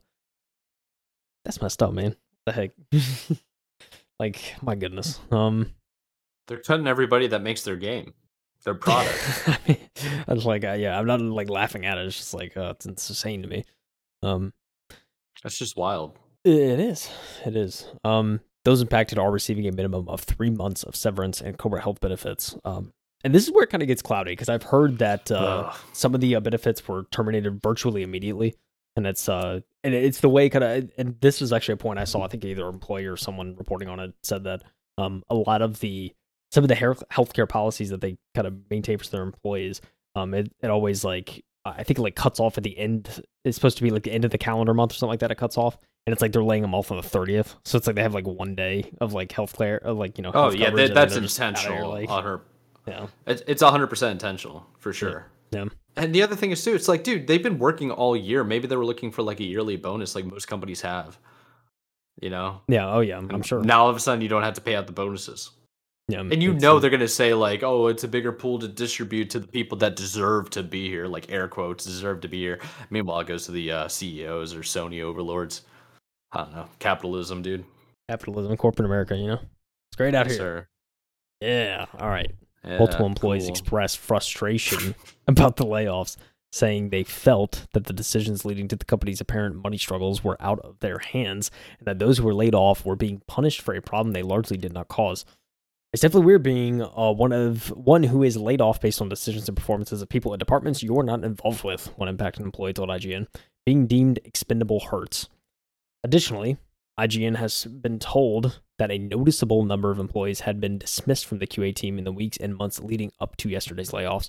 That's messed up, man. What the heck? Like, my goodness. Um, They're cutting everybody that makes their game. Their product. I mean, I was like, uh, yeah, I'm not like laughing at it. It's just like, uh, it's insane to me. Um, That's just wild. It is. It is. Um, those impacted are receiving a minimum of three months of severance and corporate health benefits. Um, and this is where it kind of gets cloudy because I've heard that uh, some of the uh, benefits were terminated virtually immediately, and it's uh, and it's the way kind of. And this was actually a point I saw. I think either an employee or someone reporting on it said that um, a lot of the some of the healthcare policies that they kind of maintain for their employees, um, it, it always like, I think it like cuts off at the end. It's supposed to be like the end of the calendar month or something like that. It cuts off, and it's like they're laying them off on the thirtieth. So it's like they have like one day of like healthcare, of like, you know. Oh yeah, that, that's intentional like, on her. Yeah, it's it's one hundred percent intentional for sure. Yeah. yeah. And the other thing is too, it's like, dude, they've been working all year. Maybe they were looking for like a yearly bonus, like most companies have. You know. Yeah. Oh yeah. I'm, I'm sure. Now all of a sudden you don't have to pay out the bonuses. Yeah, and you know they're going to say, like, oh, it's a bigger pool to distribute to the people that deserve to be here, like air quotes, deserve to be here. Meanwhile, it goes to the uh, C E Os or Sony overlords. I don't know. Capitalism, dude. Capitalism, corporate America, you know? It's great out yes, here. Sir. Yeah, all right. Yeah, Multiple employees cool. expressed frustration about the layoffs, saying they felt that the decisions leading to the company's apparent money struggles were out of their hands, and that those who were laid off were being punished for a problem they largely did not cause. It's definitely weird being uh, one of one who is laid off based on decisions and performances of people in departments you're not involved with. One impacted employee told I G N, being deemed expendable hurts. Additionally, I G N has been told that a noticeable number of employees had been dismissed from the Q A team in the weeks and months leading up to yesterday's layoffs.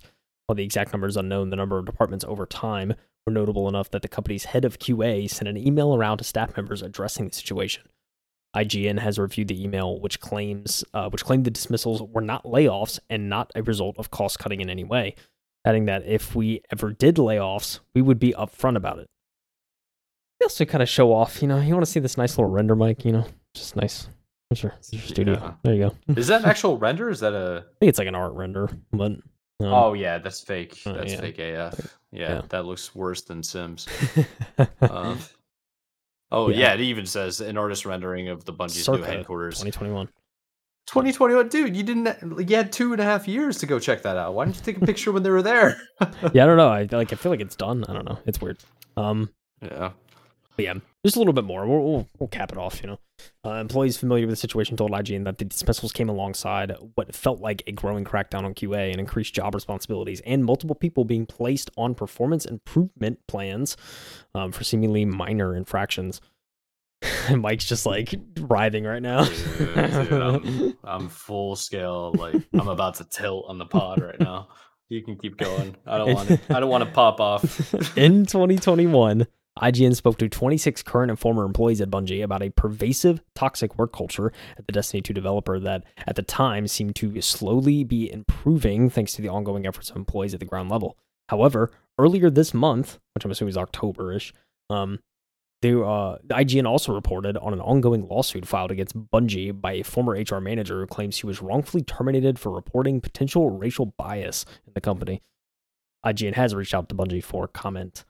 While the exact number is unknown, the number of departments over time were notable enough that the company's head of Q A sent an email around to staff members addressing the situation. I G N has reviewed the email, which claims uh, which claimed the dismissals were not layoffs and not a result of cost cutting in any way, adding that if we ever did layoffs, we would be upfront about it. They also kind of show off, you know, you want to see this nice little render mic, you know, just nice. Here's your, here's your studio. Yeah. There you go. Is that an actual render? Or is that a? I think it's like an art render, but. Um, oh yeah, that's fake. Uh, that's yeah. fake A F. Yeah, Yeah. that looks worse than Sims. um, oh yeah. Yeah. It even says an artist rendering of the Bungie's Circa new headquarters. twenty twenty-one. twenty twenty-one, dude. You didn't. You had two and a half years to go check that out. Why didn't you take a picture when they were there? Yeah, I don't know. I like. I feel like it's done. I don't know. It's weird. Um. Yeah. But yeah, just a little bit more. We'll we'll, we'll cap it off. You know, uh, employees familiar with the situation told I G N that the dismissals came alongside what felt like a growing crackdown on Q A and increased job responsibilities, and multiple people being placed on performance improvement plans um, for seemingly minor infractions. And Mike's just like writhing right now. Dude, dude, I'm, I'm full scale. Like I'm about to tilt on the pod right now. You can keep going. I don't want to. I don't want to pop off. In twenty twenty-one. I G N spoke to twenty-six current and former employees at Bungie about a pervasive, toxic work culture at the Destiny two developer that, at the time, seemed to slowly be improving thanks to the ongoing efforts of employees at the ground level. However, earlier this month, which I'm assuming is October-ish, um, they, uh, I G N also reported on an ongoing lawsuit filed against Bungie by a former H R manager who claims he was wrongfully terminated for reporting potential racial bias in the company. I G N has reached out to Bungie for comment.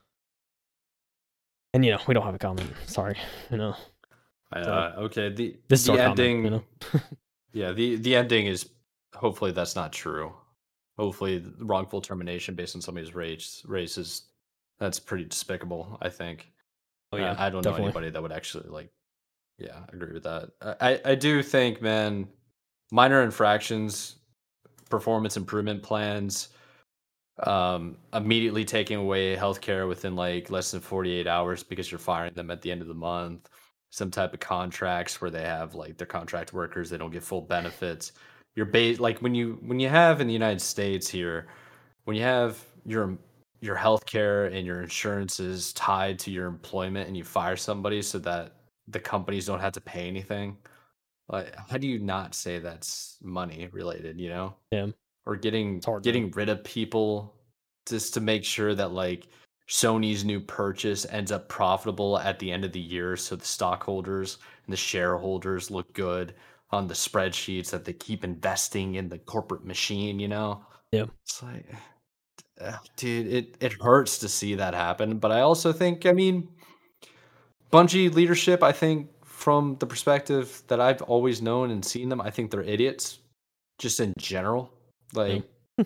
And, you know, we don't have a comment. Sorry. You know. Uh, okay. The, this the is ending. Comment, you know? yeah, the, the ending is hopefully that's not true. Hopefully, wrongful termination based on somebody's race, race is that's pretty despicable, I think. Oh, yeah. Uh, I don't definitely. know anybody that would actually, like, yeah, agree with that. I, I do think, man, minor infractions, performance improvement plans, um immediately taking away healthcare within like less than forty-eight hours because you're firing them at the end of the month, some type of contracts where they have like their contract workers, they don't get full benefits. You're base like when you when you have in the United States here, when you have your your healthcare and your insurances tied to your employment and you fire somebody so that the companies don't have to pay anything, like how do you not say that's money related, you know? Yeah. Or getting hard, getting man. rid of people just to make sure that like Sony's new purchase ends up profitable at the end of the year, so the stockholders and the shareholders look good on the spreadsheets that they keep investing in the corporate machine, you know? Yeah. It's like, uh, dude, it, it hurts to see that happen. But I also think, I mean, Bungie leadership, I think from the perspective that I've always known and seen them, I think they're idiots just in general. Like, yeah.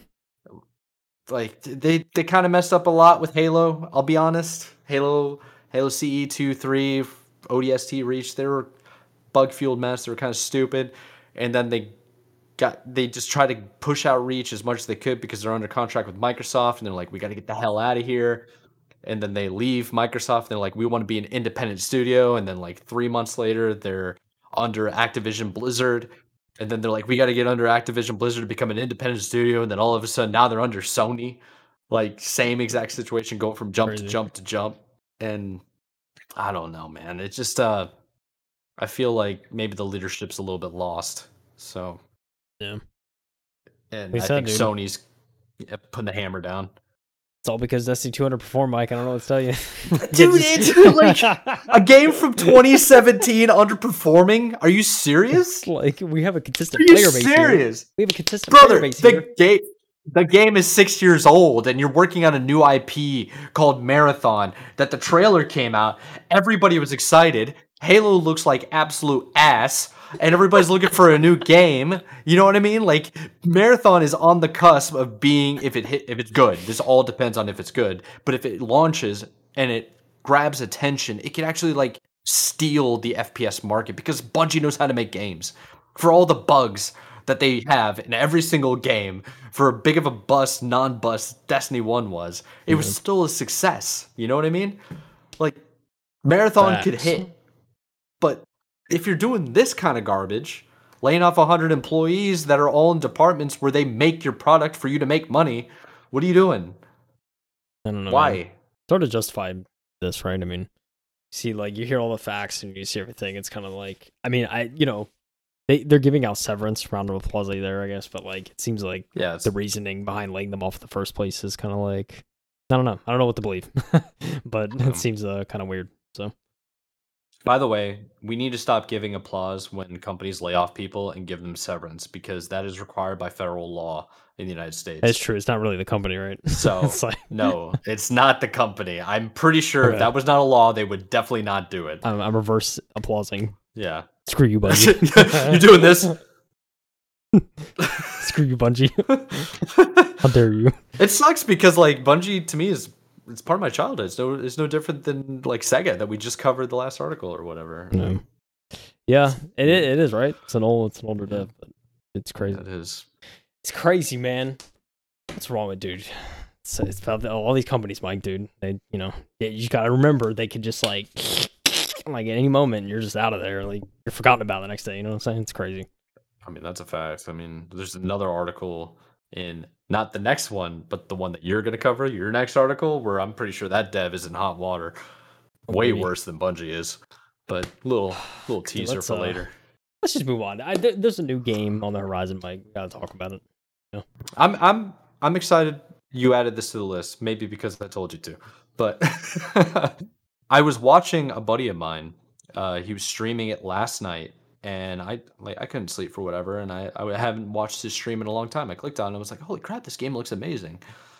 like they, they kind of messed up a lot with Halo. I'll be honest. Halo, Halo C E two, three, O D S T Reach. They were bug fueled mess. They were kind of stupid, and then they got they just tried to push out Reach as much as they could because they're under contract with Microsoft, and they're like, we got to get the hell out of here. And then they leave Microsoft. And they're like, we want to be an independent studio. And then like three months later, they're under Activision Blizzard. And then they're like, we got to get under Activision Blizzard to become an independent studio. And then all of a sudden, now they're under Sony. Like, same exact situation, going from jump Crazy. to jump to jump. And I don't know, man. It's just, uh, I feel like maybe the leadership's a little bit lost. So, yeah. And We I said, think dude. Sony's putting the hammer down. It's all because Destiny two underperformed, Mike. I don't know what to tell you. Dude, it's like a game from twenty seventeen underperforming? Are you serious? Like, we have a consistent Are you player base serious? here. We have a consistent Brother, player base here. the game, the game is six years old, and you're working on a new I P called Marathon that the trailer came out. Everybody was excited. Halo looks like absolute ass, and everybody's looking for a new game. You know what I mean? Like, Marathon is on the cusp of being, if it hit, if it's good. This all depends on if it's good. But if it launches and it grabs attention, it can actually like steal the F P S market because Bungie knows how to make games. For all the bugs that they have in every single game, for a big of a bust, non-bust Destiny one was, it was still a success. You know what I mean? Like, Marathon Facts. could hit. But if you're doing this kind of garbage, laying off one hundred employees that are all in departments where they make your product for you to make money, What are you doing? I don't know. Why? Man. Sort of justify this, right? I mean, see, like you hear all the facts and you see everything. It's kind of like, I mean, I you know, they they're giving out severance, round of applause there, I guess. But like, it seems like yeah, the reasoning behind laying them off in the first place is kind of like, I don't know. I don't know what to believe, but it seems uh, kind of weird. So. By the way, we need to stop giving applause when companies lay off people and give them severance because that is required by federal law in the United States. It's true. It's not really the company, right? So, it's like... no, it's not the company. I'm pretty sure okay. if that was not a law, they would definitely not do it. I'm, I'm reverse applauding. Yeah. Screw you, Bungie. You're doing this? Screw you, Bungie. How dare you? It sucks because, like, Bungie to me is it's part of my childhood. It's no, it's no different than like Sega that we just covered the last article or whatever. No. Yeah, it it is right. It's an old, it's an older dev, but it's crazy. It is. It's crazy, man. What's wrong with dude? It's, it's about the, all these companies, Mike, dude. They, you know, you just gotta remember they could just like, like at any moment you're just out of there. Like you're forgotten about the next day. You know what I'm saying? It's crazy. I mean, that's a fact. I mean, there's another article in not the next one, but the one that you're going to cover, your next article, where I'm pretty sure that dev is in hot water. Oh, way maybe. worse than Bungie is. But little little teaser Let's, for uh, later. Let's just move on. I, there, there's a new game on the horizon, Mike. We gotta talk about it. Yeah. I'm I'm I'm excited you added this to the list. Maybe because I told you to. But I was watching a buddy of mine. Uh, he was streaming it last night. And I like I couldn't sleep for whatever, and I, I haven't watched his stream in a long time. I clicked on it and I was like, holy crap, this game looks amazing.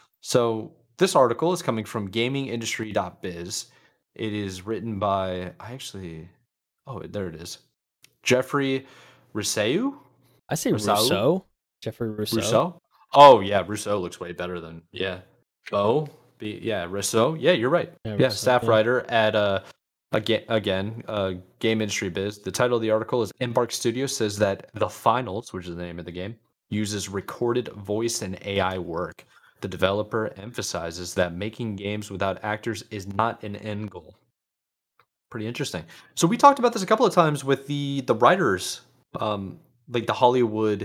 So this article is coming from gaming industry dot biz. It is written by I actually oh there it is. Jeffrey Rousseau? I say Rousseau? Rousseau. Jeffrey Rousseau. Rousseau? Oh yeah, Rousseau looks way better than yeah. Oh B yeah, Rousseau. Yeah, you're right. Yeah, Yeah, Rousseau, staff yeah. writer at uh Again, again, uh, Game Industry Biz. The title of the article is Embark Studios says that The Finals, which is the name of the game, uses recorded voice and A I work. The developer emphasizes that making games without actors is not an end goal. Pretty interesting. So we talked about this a couple of times with the the writers, um, like the Hollywood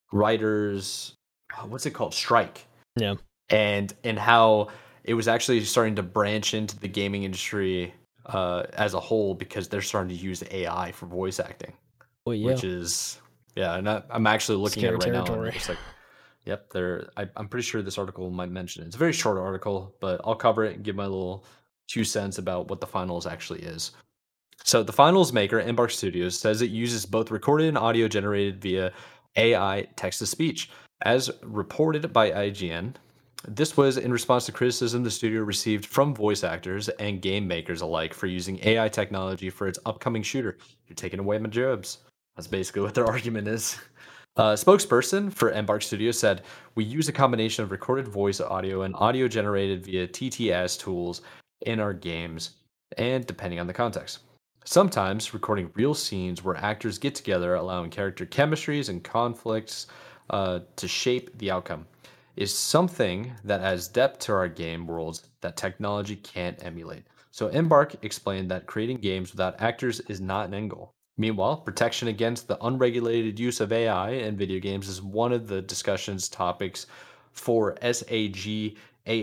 writers. uh, What's it called? Strike. Yeah. And and how it was actually starting to branch into the gaming industry. Uh, as a whole, because they're starting to use A I for voice acting, Well, yeah. which is yeah. And I, I'm actually looking Scary at it right territory. now. And it's like, yep, they're. I, I'm pretty sure this article might mention it. It's a very short article, but I'll cover it and give my little two cents about what the finals actually is. So the finals maker, Embark Studios, says it uses both recorded and audio generated via A I text to speech, as reported by I G N. This was in response to criticism the studio received from voice actors and game makers alike for using A I technology for its upcoming shooter. You're taking away my jobs. That's basically what their argument is. A spokesperson for Embark Studios said, we use a combination of recorded voice audio and audio generated via T T S tools in our games, and depending on the context. Sometimes recording real scenes where actors get together, allowing character chemistries and conflicts uh, to shape the outcome, is something that adds depth to our game worlds that technology can't emulate. So Embark explained that creating games without actors is not an end goal. Meanwhile, protection against the unregulated use of A I in video games is one of the discussion's topics for SAG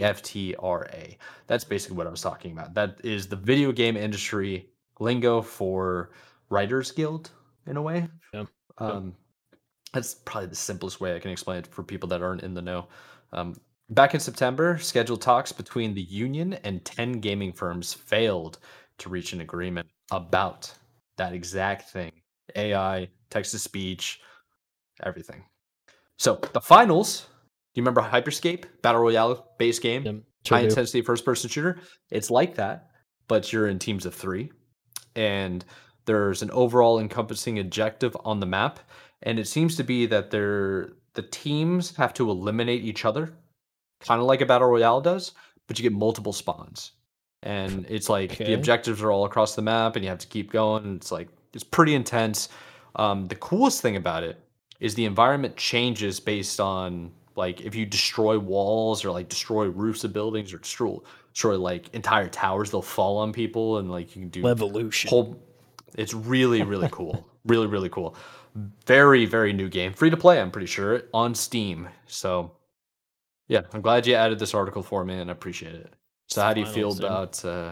AFTRA. That's basically what I was talking about. That is the video game industry lingo for Writers Guild, in a way. Yeah. Um, That's probably the simplest way I can explain it for people that aren't in the know. Um, back in September, scheduled talks between the union and ten gaming firms failed to reach an agreement about that exact thing. A I, text-to-speech, everything. So the finals, do you remember Hyperscape? Battle Royale base game? Yeah, sure High do. intensity first-person shooter? It's like that, but you're in teams of three. And there's an overall encompassing objective on the map. And it seems to be that they're, the teams have to eliminate each other, kind of like a battle royale does, but you get multiple spawns. And it's like Okay. the objectives are all across the map, and you have to keep going. And it's like it's pretty intense. Um, the coolest thing about it is the environment changes based on like if you destroy walls or like destroy roofs of buildings or destroy destroy like entire towers, they'll fall on people, and like you can do Levolution. whole. It's really really cool, really really cool. Very, very new game. Free to play, I'm pretty sure, on Steam. So Yeah, I'm glad you added this article for me, and I appreciate it. So, how do you feel Finals, dude. about uh,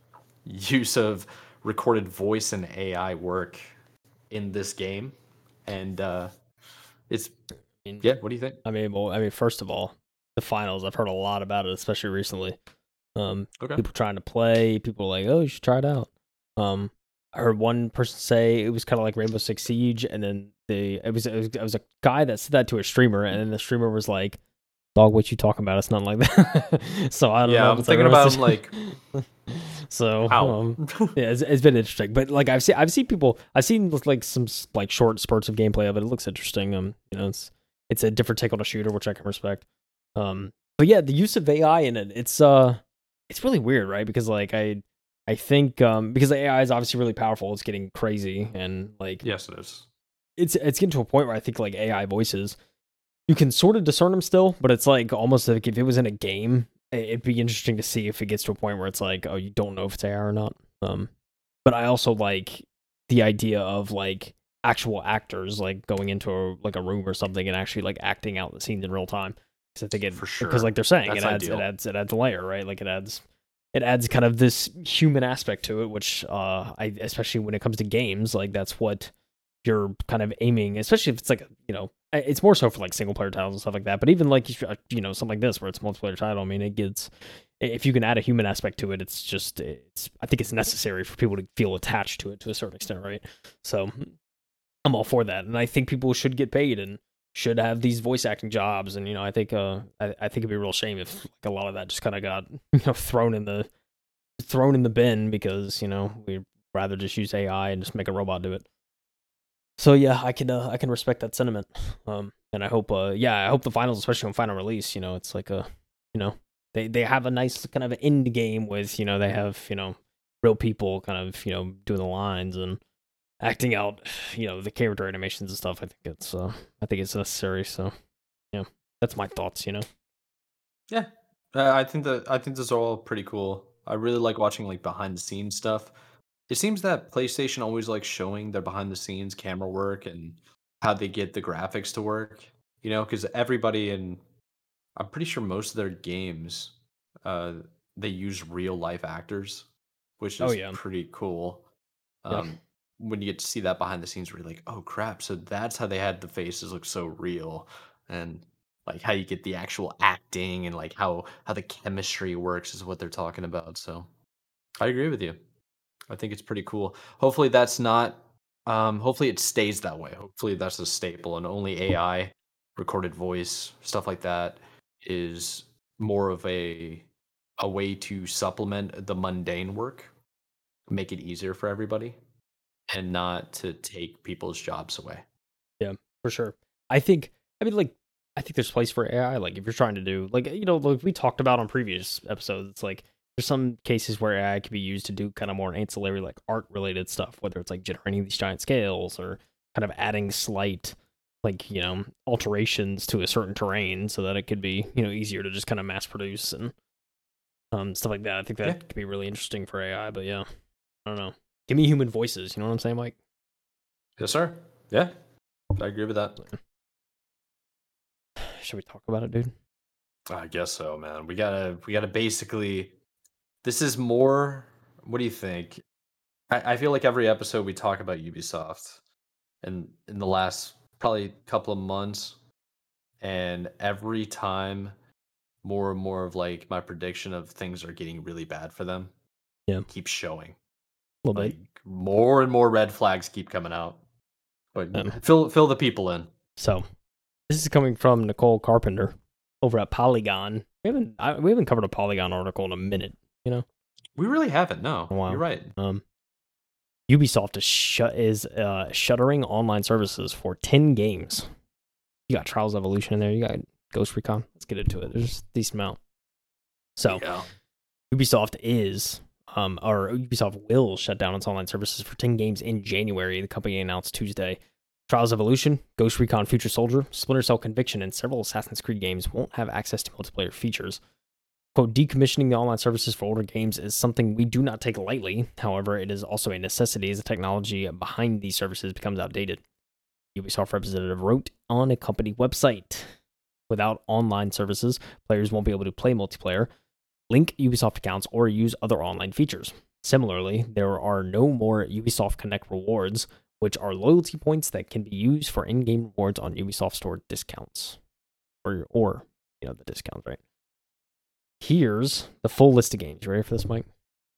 use of recorded voice and A I work in this game? And uh, it's I mean, yeah. What do you think? I mean, well, I mean, first of all, the finals. I've heard a lot about it, especially recently. Um, Okay. people trying to play. People like, oh, you should try it out. Um, I heard one person say it was kind of like Rainbow Six Siege, and then they it was, it was it was a guy that said that to a streamer, and then the streamer was like, "Dog, what you talking about? It's not like that." So I don't Yeah, know. I'm It's like thinking about him roasted- like so how. um, yeah, it's, it's been interesting. But like I've seen I've seen people I've seen like some like short spurts of gameplay of it. It looks interesting. Um, you know, it's it's a different take on a shooter, which I can respect. Um, but yeah, the use of A I in it, it's uh, it's really weird, right? Because like I I think um because the A I is obviously really powerful, it's getting crazy, and like Yes, it is. it's it's getting to a point where I think like A I voices, you can sort of discern them still, but it's like almost like if it was in a game, it'd be interesting to see if it gets to a point where it's like, oh, you don't know if it's A I or not. Um, but I also like the idea of like actual actors like going into a, like a room or something and actually like acting out the scenes in real time. Because I think it For sure. because like they're saying That's it adds ideal. it adds it adds a layer, right? Like it adds it adds kind of this human aspect to it, which uh I especially when it comes to games, like that's what you're kind of aiming, especially if it's like, you know, it's more so for like single player titles and stuff like that. But even like, you know, something like this where it's a multiplayer title, I mean, it gets, if you can add a human aspect to it, it's just, it's, I think it's necessary for people to feel attached to it to a certain extent, right? So I'm all for that. And I think people should get paid and should have these voice acting jobs. And, you know, I think, uh, I, I think it'd be a real shame if like a lot of that just kind of got, you know, thrown in the, thrown in the bin because, you know, we'd rather just use A I and just make a robot do it. So yeah, I can uh, I can respect that sentiment, um, and I hope uh, yeah I hope the finals, especially on final release, you know, it's like a, you know, they they have a nice kind of end game with, you know, they have, you know, real people kind of, you know, doing the lines and acting out, you know, the character animations and stuff. I think it's uh, I think it's necessary. So yeah, that's my thoughts. You know. Yeah, uh, I think that I think those are all pretty cool. I really like watching like behind the scenes stuff. It seems that PlayStation always likes showing their behind the scenes camera work and how they get the graphics to work. You know, because everybody in I'm pretty sure most of their games, uh, they use real life actors, which Oh is yeah, pretty cool. yeah, Um, when you get to see that behind the scenes, where you're like, oh crap, so that's how they had the faces look so real, and like how you get the actual acting and like how how the chemistry works is what they're talking about. So I agree with you. I think it's pretty cool. Hopefully that's not um hopefully it stays that way. Hopefully that's a staple and only A I, recorded voice, stuff like that is more of a a way to supplement the mundane work, make it easier for everybody and not to take people's jobs away. yeah, for sure. I think. I mean, like, I think there's place for A I. Like, if you're trying to do, like, you know, like we talked about on previous episodes, it's like there's some cases where A I can be used to do kind of more ancillary, like art related stuff, whether it's like generating these giant scales or kind of adding slight, like, you know, alterations to a certain terrain so that it could be, you know, easier to just kind of mass produce and um stuff like that. I think that Yeah. could be really interesting for A I. But yeah, I don't know. Give me human voices. You know what I'm saying, Mike? Yes, sir. Yeah. I agree with that. Should we talk about it, dude? I guess so, man. We gotta we gotta basically this is more what do you think? I, I feel like every episode we talk about Ubisoft and in the last probably couple of months and every time more and more of like my prediction of things are getting really bad for them Yeah, a keeps showing. little Like bit. more and more red flags keep coming out. But Um, fill fill the people in. so this is coming from Nicole Carpenter over at Polygon. We haven't I, we haven't covered a Polygon article in a minute. You know, We really haven't. No, a while. you're right. Um, Ubisoft is shut is uh shuttering online services for ten games. You got Trials Evolution in there. You got Ghost Recon. Let's get into it. There's a decent amount. So Yeah. Ubisoft is um or Ubisoft will shut down its online services for ten games in January. The company announced Tuesday. Trials Evolution, Ghost Recon Future Soldier, Splinter Cell Conviction, and several Assassin's Creed games won't have access to multiplayer features. Quote, decommissioning the online services for older games is something we do not take lightly. However, it is also a necessity as the technology behind these services becomes outdated. Ubisoft representative wrote on a company website. Without online services, players won't be able to play multiplayer, link Ubisoft accounts, or use other online features. Similarly, there are no more Ubisoft Connect rewards, which are loyalty points that can be used for in-game rewards on Ubisoft Store discounts. Or, or you know, the discounts, right? Here's the full list of games. You ready for this, Mike?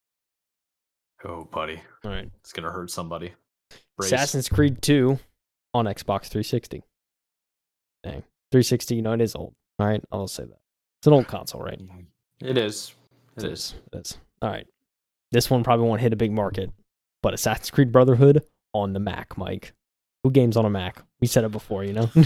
Oh, buddy. All right. It's going to hurt somebody. Brace. Assassin's Creed two on Xbox three sixty. Dang. three sixty, you know, it is old. All right, I'll say that. It's an old console, right? It is. It, it is. is. It is. All right. This one probably won't hit a big market, but Assassin's Creed Brotherhood on the Mac, Mike. Who games on a Mac? We said it before, you know?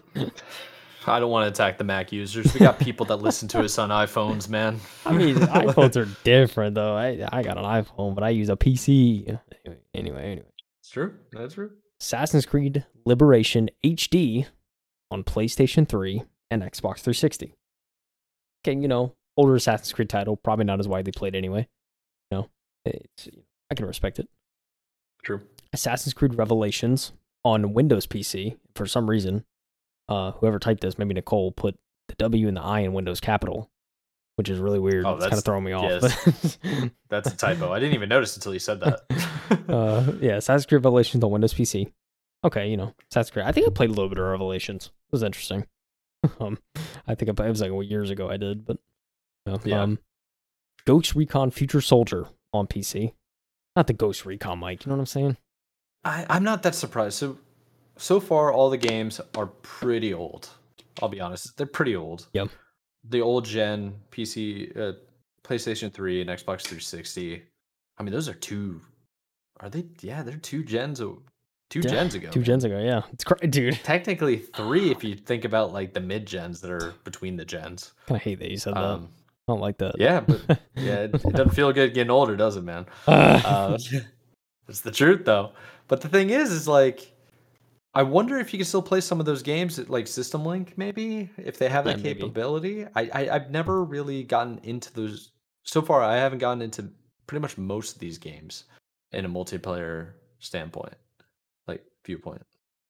I don't want to attack the Mac users. We got people that listen to us on iPhones, man. I mean, iPhones are different, though. I, I got an iPhone, but I use a P C. Anyway, anyway, anyway. It's true. That's true. Assassin's Creed Liberation H D on PlayStation three and Xbox three sixty. Okay, you know, older Assassin's Creed title, probably not as widely played anyway. You know, it's, I can respect it. True. Assassin's Creed Revelations on Windows P C, for some reason. Uh, whoever typed this, maybe Nicole, put the W and the I in Windows capital, which is really weird. Oh, it's kind of throwing me off. Yes. That's a typo. I didn't even notice until you said that. uh, yeah, Assassin's Creed Revelations on Windows P C. Okay, you know, Assassin's Creed. I think I played a little bit of Revelations. It was interesting. um, I think I played, it was like well, years ago I did, but you know, yeah. Um, Ghost Recon Future Soldier on P C. Not the Ghost Recon, Mike. You know what I'm saying? I, I'm not that surprised. So, so far, all the games are pretty old. I'll be honest. They're pretty old. Yep. The old gen P C, uh, PlayStation three and Xbox three sixty. I mean, those are two. Are they? Yeah, they're two gens. Two yeah, gens ago. Two man. gens ago, yeah. It's crazy, dude. Technically three if you think about like the mid gens that are between the gens. I hate that you said um, that. I don't like that. Yeah, but yeah, it, it doesn't feel good getting older, does it, man? Uh, it's the truth, though. But the thing is, is like, I wonder if you can still play some of those games at like System Link, maybe if they have that yeah, capability. I, I I've never really gotten into those so far. I haven't gotten into pretty much most of these games in a multiplayer standpoint, like viewpoint.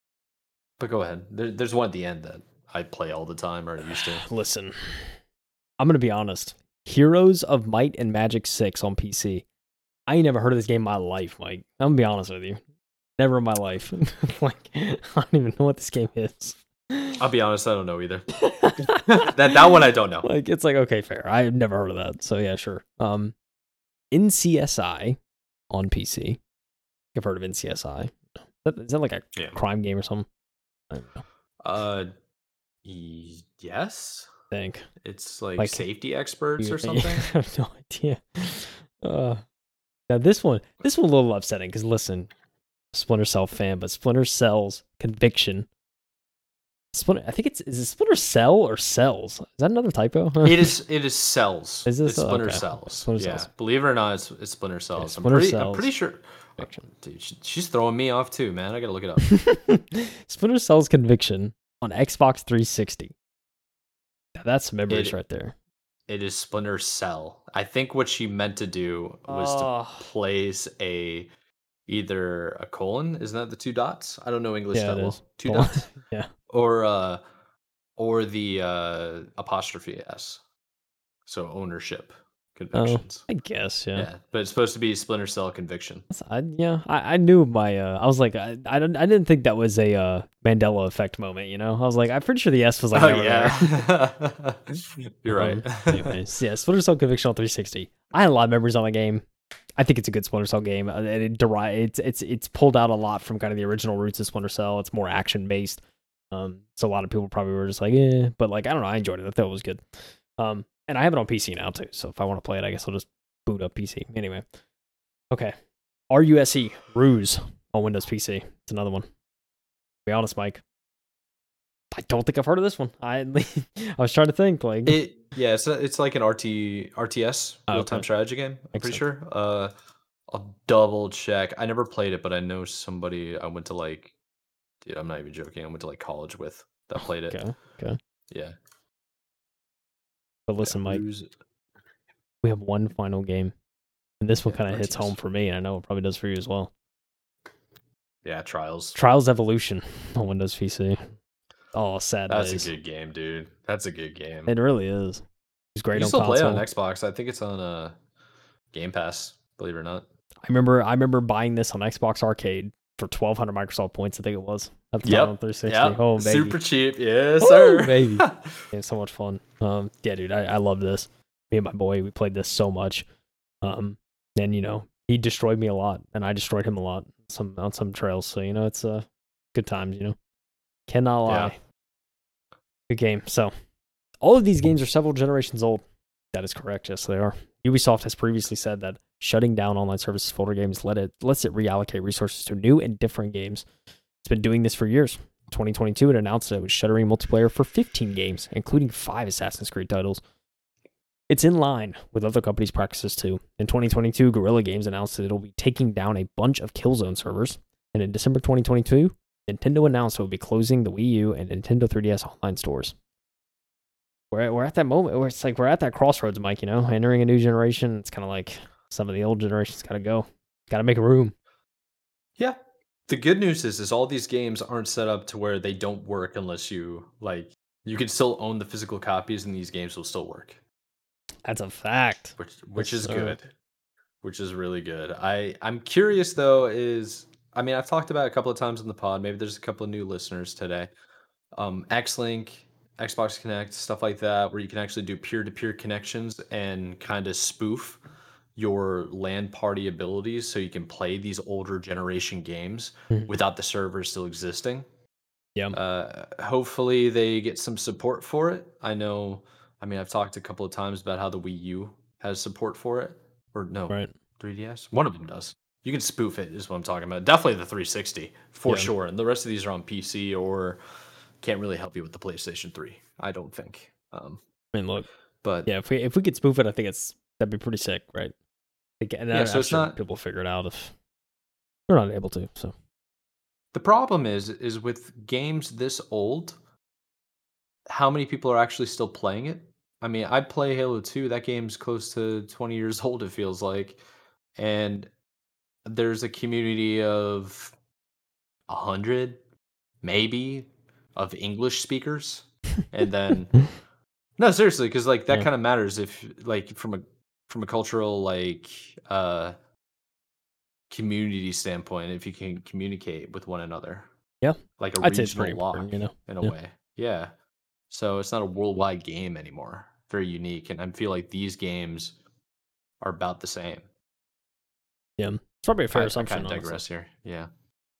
But go ahead. There, there's one at the end that I play all the time, or I used to. Listen. I'm going to be honest. Heroes of Might and Magic six on P C. I ain't never heard of this game in my life, Mike. I'm going to be honest with you. Never in my life. Like, I don't even know what this game is. I'll be honest, I don't know either. that that one I don't know. Like, it's like, okay, fair. I've never heard of that. So, yeah, sure. Um, N C S I on P C. I've heard of N C S I. Is that, is that like a yeah. crime game or something? I don't know. Uh, y- yes. Think it's like, like safety experts or something. I have no idea. Uh, now this one, this one a little upsetting because listen, Splinter Cell fan, but Splinter Cell's Conviction. Splinter, I think it's is it Splinter Cell or Cells? Is that another typo? it is. It is Cells. Is this it's Splinter okay. Cells? Splinter yeah, Cells. Believe it or not, it's, it's Splinter Cells. Yeah, Splinter I'm pretty. Cells. I'm pretty sure. Conviction. Dude, she, she's throwing me off too, man. I gotta look it up. Splinter Cell's Conviction on Xbox three sixty. That's some memories it, right there. It is Splinter Cell. I think what she meant to do was oh. to place a either a colon. Isn't that the two dots? I don't know English yeah, that well. Two colon. dots. yeah. Or uh, or the uh, apostrophe S. So ownership convictions. Oh, I guess, yeah. Yeah, but it's supposed to be Splinter Cell Conviction. I, yeah, I, I knew my. Uh, I was like, I, I don't, I didn't think that was a uh, Mandela effect moment. You know, I was like, I'm pretty sure the S was like, oh never yeah. You're um, right. Anyways, yeah, Splinter Cell Conviction on three sixty. I had a lot of memories on the game. I think it's a good Splinter Cell game. And it derive, it's it's it's pulled out a lot from kind of the original roots of Splinter Cell. It's more action based. Um, so a lot of people probably were just like, eh, but like I don't know, I enjoyed it. I thought it was good. Um, and I have it on P C now too. So if I want to play it, I guess I'll just boot up P C. Anyway, okay. R U S E Ruse on Windows P C. It's another one. Be honest, Mike. I don't think I've heard of this one. I I was trying to think like it. Yeah, it's a, it's like an R T R T S oh, real time okay. strategy game. I'm Makes pretty sense. sure. Uh, I'll double check. I never played it, but I know somebody I went to like. Dude, I'm not even joking. I went to like college with that played it. Okay. Okay. Yeah. But listen, yeah, Mike. Ruse. We have one final game, and this one Yeah, kind of hits R T S. home for me, and I know it probably does for you as well. Yeah, Trials. Trials Evolution on Windows P C. Oh, sad That's days. a good game, dude. That's a good game. It really is. It's great You on still console. play it on Xbox. I think it's on uh, Game Pass, believe it or not. I remember I remember buying this on Xbox Arcade for twelve hundred Microsoft points, I think it was. At the Yep. time on three sixty. Yep. Oh, baby. Super cheap. Yes, Woo, sir. baby. It's so much fun. Um, yeah, dude, I, I love this. Me and my boy, we played this so much. Um, and you know, he destroyed me a lot, and I destroyed him a lot some on some trails. So you know, it's uh, good times. You know, cannot lie. Yeah. Good game. So, all of these games are several generations old. That is correct. Yes, they are. Ubisoft has previously said that shutting down online services for older games let it lets it reallocate resources to new and different games. It's been doing this for years. In twenty twenty-two, it announced that it was shuttering multiplayer for fifteen games, including five Assassin's Creed titles. It's in line with other companies' practices too. In twenty twenty-two, Guerrilla Games announced that it'll be taking down a bunch of Killzone servers, and in December twenty twenty-two, Nintendo announced it would be closing the Wii U and Nintendo three D S online stores. We're at, we're at that moment where it's like we're at that crossroads, Mike, you know, entering a new generation. It's kind of like some of the old generations got to go. Got to make room. Yeah. The good news is, is all these games aren't set up to where they don't work unless you, like, you can still own the physical copies and these games will still work. That's a fact. Which which Yes, is sir. good. Which is really good. I, I'm curious, though, is, I mean, I've talked about it a couple of times in the pod. Maybe there's a couple of new listeners today. Um, X-Link, Xbox Connect, stuff like that, where you can actually do peer-to-peer connections and kind of spoof your LAN party abilities so you can play these older generation games Mhm. without the server still existing. Yeah. Uh, hopefully they get some support for it. I know, I mean, I've talked a couple of times about how the Wii U has support for it. Or no, Right. three D S? One of them does. You can spoof it, is what I'm talking about. Definitely the three sixty, for Yeah. sure. And the rest of these are on P C or can't really help you with the PlayStation three, I don't think. Um, I mean, look, but yeah, if we if we could spoof it, I think it's that'd be pretty sick, right? Like, and Yeah, I'm so it's sure not- people figure it out if they're not able to. So the problem is, is with games this old, how many people are actually still playing it? I mean, I play Halo two. That game's close to twenty years old, it feels like. And there's a community of a hundred, maybe, of English speakers. And then no, seriously, because like that Yeah. kind of matters if like from a from a cultural like uh community standpoint, if you can communicate with one another. Yeah. Like a I'd say it's regional pretty lock, important, you know? in a Yeah. way. Yeah. So it's not a worldwide game anymore. Very unique. And I feel like these games are about the same. Yeah, it's probably a fair I, I assumption. kind of honestly. digress here. Yeah.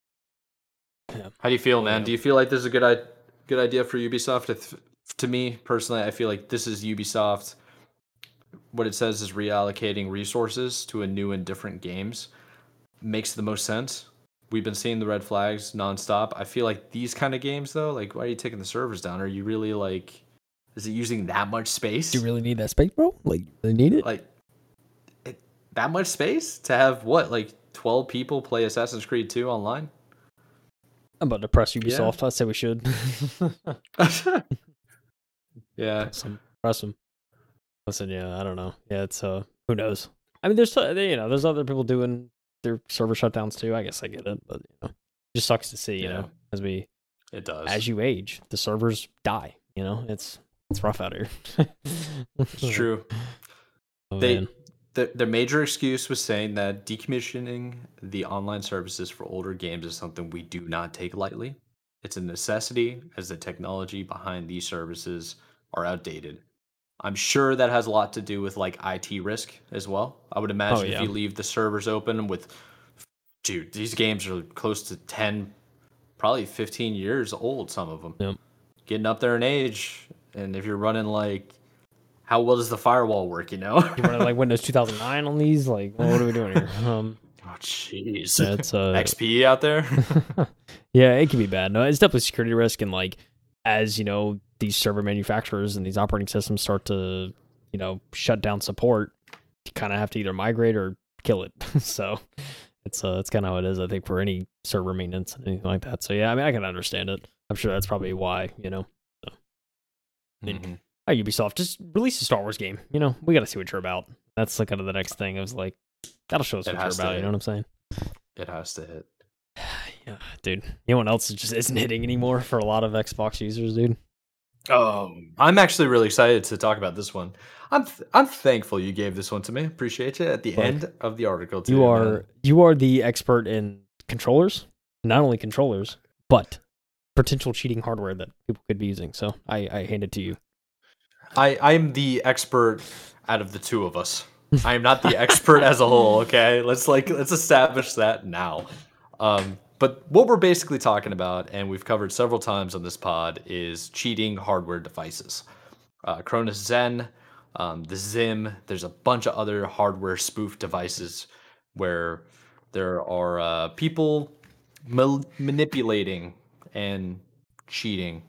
Yeah. How do you feel, Oh, man? yeah. Do you feel like this is a good I- good idea for Ubisoft? If, to me personally, I feel like this is Ubisoft. What it says is reallocating resources to a new and different games makes the most sense. We've been seeing the red flags nonstop. I feel like these kind of games, though, like, why are you taking the servers down? Are you really like, is it using that much space? Do you really need that space, bro? Like, they need it? Like, it, that much space to have what, like twelve people play Assassin's Creed two online? I'm about to press Ubisoft. I say we should. Yeah. press them. Press them. Listen, yeah, I don't know. Yeah, it's uh, who knows? I mean, there's uh, you know, there's other people doing their server shutdowns too. I guess I get it, but you know, it just sucks to see. You Yeah. know, as we It does. as you age, the servers die. You know, it's it's rough out here. It's true. Oh, They man. the, their major excuse was saying that decommissioning the online services for older games is something we do not take lightly. It's a necessity as the technology behind these services are outdated. I'm sure that has a lot to do with like I T risk as well. I would imagine Oh, yeah. if you leave the servers open with, dude, these games are close to ten, probably fifteen years old, some of them. Yep. Getting up there in age. And if you're running like, how well does the firewall work, you know? You running like Windows two thousand nine on these? Like, well, what are we doing here? Um, Oh, jeez. yeah, it's uh, X P out there? yeah, it can be bad. No, it's definitely a security risk, and like as you know, these server manufacturers and these operating systems start to, you know, shut down support, you kind of have to either migrate or kill it. So it's uh, it's kind of how it is, I think, for any server maintenance and anything like that. So yeah, I mean, I can understand it. I'm sure that's probably why, you know. So, mean, Mhm. oh, Ubisoft, just release a Star Wars game. You know, we got to see what you're about. That's like kind of the next thing. I was like, that'll show us It what you're has to about. You hit. know what I'm saying? It has to hit. Yeah, dude. You know what else just isn't hitting anymore for a lot of Xbox users, dude? Um, I'm actually really excited to talk about this one. I'm th- I'm thankful you gave this one to me. Appreciate you at the Like, end of the article too, you are man. you are the expert in controllers, not only controllers, but potential cheating hardware that people could be using. So I, I hand it to you. I I'm the expert out of the two of us. I am not the expert as a whole. Okay, let's like let's establish that now. Um, but what we're basically talking about, and we've covered several times on this pod, is cheating hardware devices. Uh, Cronus Zen, um, the Zim. There's a bunch of other hardware spoof devices where there are uh, people mal- manipulating and cheating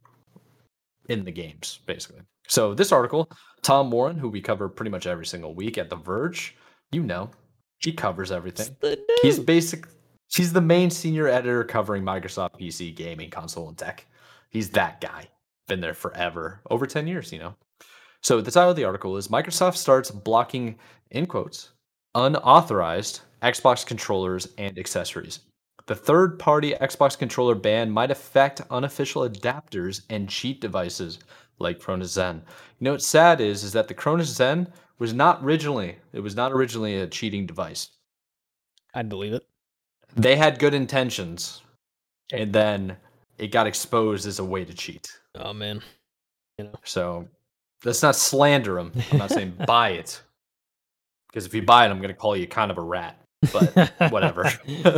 in the games, basically. So this article, Tom Warren, who we cover pretty much every single week at The Verge, you know, he covers everything. He's basic. He's the main senior editor covering Microsoft P C gaming, console, and tech. He's that guy. Been there forever, over ten years, you know. So the title of the article is Microsoft starts blocking, in quotes, unauthorized Xbox controllers and accessories. The third-party Xbox controller ban might affect unofficial adapters and cheat devices like Cronus Zen. You know what's sad is is that the Cronus Zen was not originally it was not originally a cheating device. I'd believe it. They had good intentions, and then it got exposed as a way to cheat. Oh man, you know. So let's not slander them. I'm not saying buy it, because if you buy it, I'm going to call you kind of a rat. But whatever.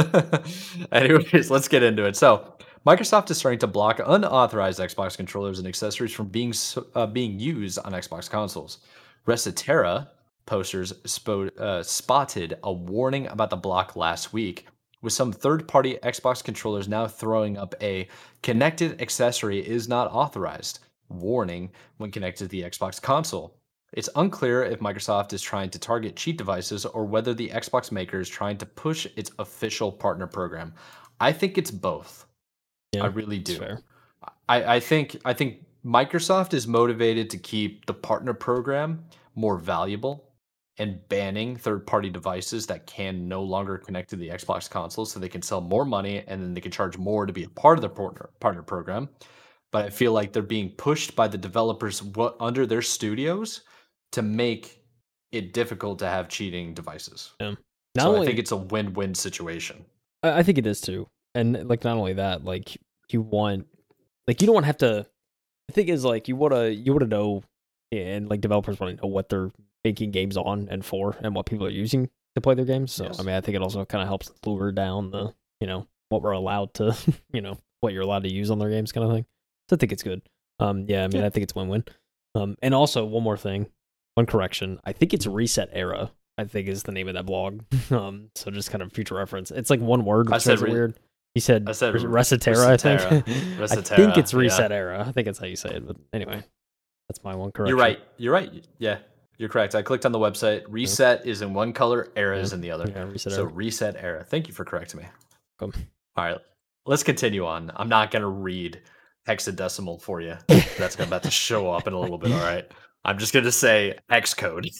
Anyways, let's get into it. So Microsoft is starting to block unauthorized Xbox controllers and accessories from being uh, being used on Xbox consoles. Resetera posters spo- uh, spotted a warning about the block last week, with some third-party Xbox controllers now throwing up a connected accessory is not authorized warning when connected to the Xbox console. It's unclear if Microsoft is trying to target cheat devices or whether the Xbox maker is trying to push its official partner program. I think it's both. Yeah, I really do. fair. I, I think I think Microsoft is motivated to keep the partner program more valuable and banning third-party devices that can no longer connect to the Xbox console so they can sell more money and then they can charge more to be a part of the partner partner program. But I feel like they're being pushed by the developers what under their studios to make it difficult to have cheating devices. Yeah. Not So only, I think it's a win-win situation. I I think it is too. And like not only that, like you want like you don't want to have to the thing is like you wanna you wanna know and like developers want to know what they're making games on and for and what people are using to play their games. So Yes. I mean I think it also kind of helps lure down the, you know, what we're allowed to, you know, what you're allowed to use on their games kind of thing. So I think it's good. Um yeah, I mean Yeah. I think it's win-win. Um and also one more thing, one correction. I think it's Reset Era, I think is the name of that blog. um so just kind of future reference. It's like one word, I which said is re- weird. You said, I said Resetera, I think. Resetera. I Resetera, think it's yeah. Reset Era. I think that's how you say it. But anyway, that's my one correction. You're right. You're right. Yeah, you're correct. I clicked on the website. Reset is in one color, era Yeah. is in the other. Yeah, Reset So Era. Reset Era. Thank you for correcting me. Welcome. All right, let's continue on. I'm not going to read hexadecimal for you. That's about to show up in a little bit. All right. I'm just going to say X code.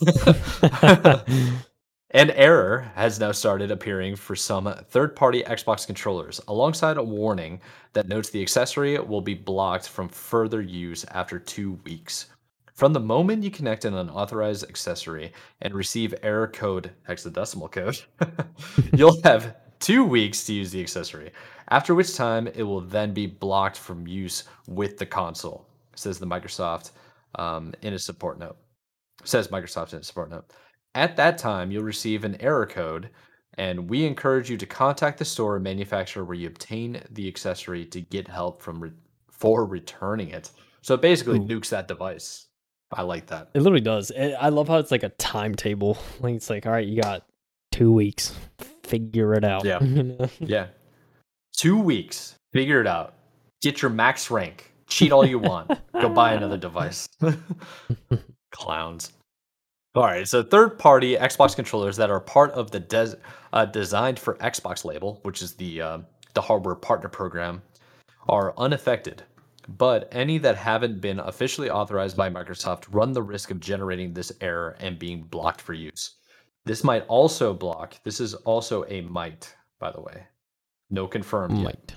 An error has now started appearing for some third-party Xbox controllers, alongside a warning that notes the accessory will be blocked from further use after two weeks. From the moment you connect an unauthorized accessory and receive error code hexadecimal code, you'll have two weeks to use the accessory, after which time it will then be blocked from use with the console, says the Microsoft um, in a support note. Says Microsoft in a support note. At that time, you'll receive an error code, and we encourage you to contact the store or manufacturer where you obtain the accessory to get help from re- for returning it. So it basically Ooh. nukes that device. I like that. It literally does. It, I love how it's like a timetable. Like it's like, all right, you got two weeks. Figure it out. Yeah. You know? Yeah. Two weeks. Figure it out. Get your max rank. Cheat all you want. Go buy another device. Clowns. All right, so third-party Xbox controllers that are part of the des- uh, designed for Xbox label, which is the uh, the hardware partner program, are unaffected. But any that haven't been officially authorized by Microsoft run the risk of generating this error and being blocked for use. This might also block. This is also a might, by the way. No confirmed yet. Might.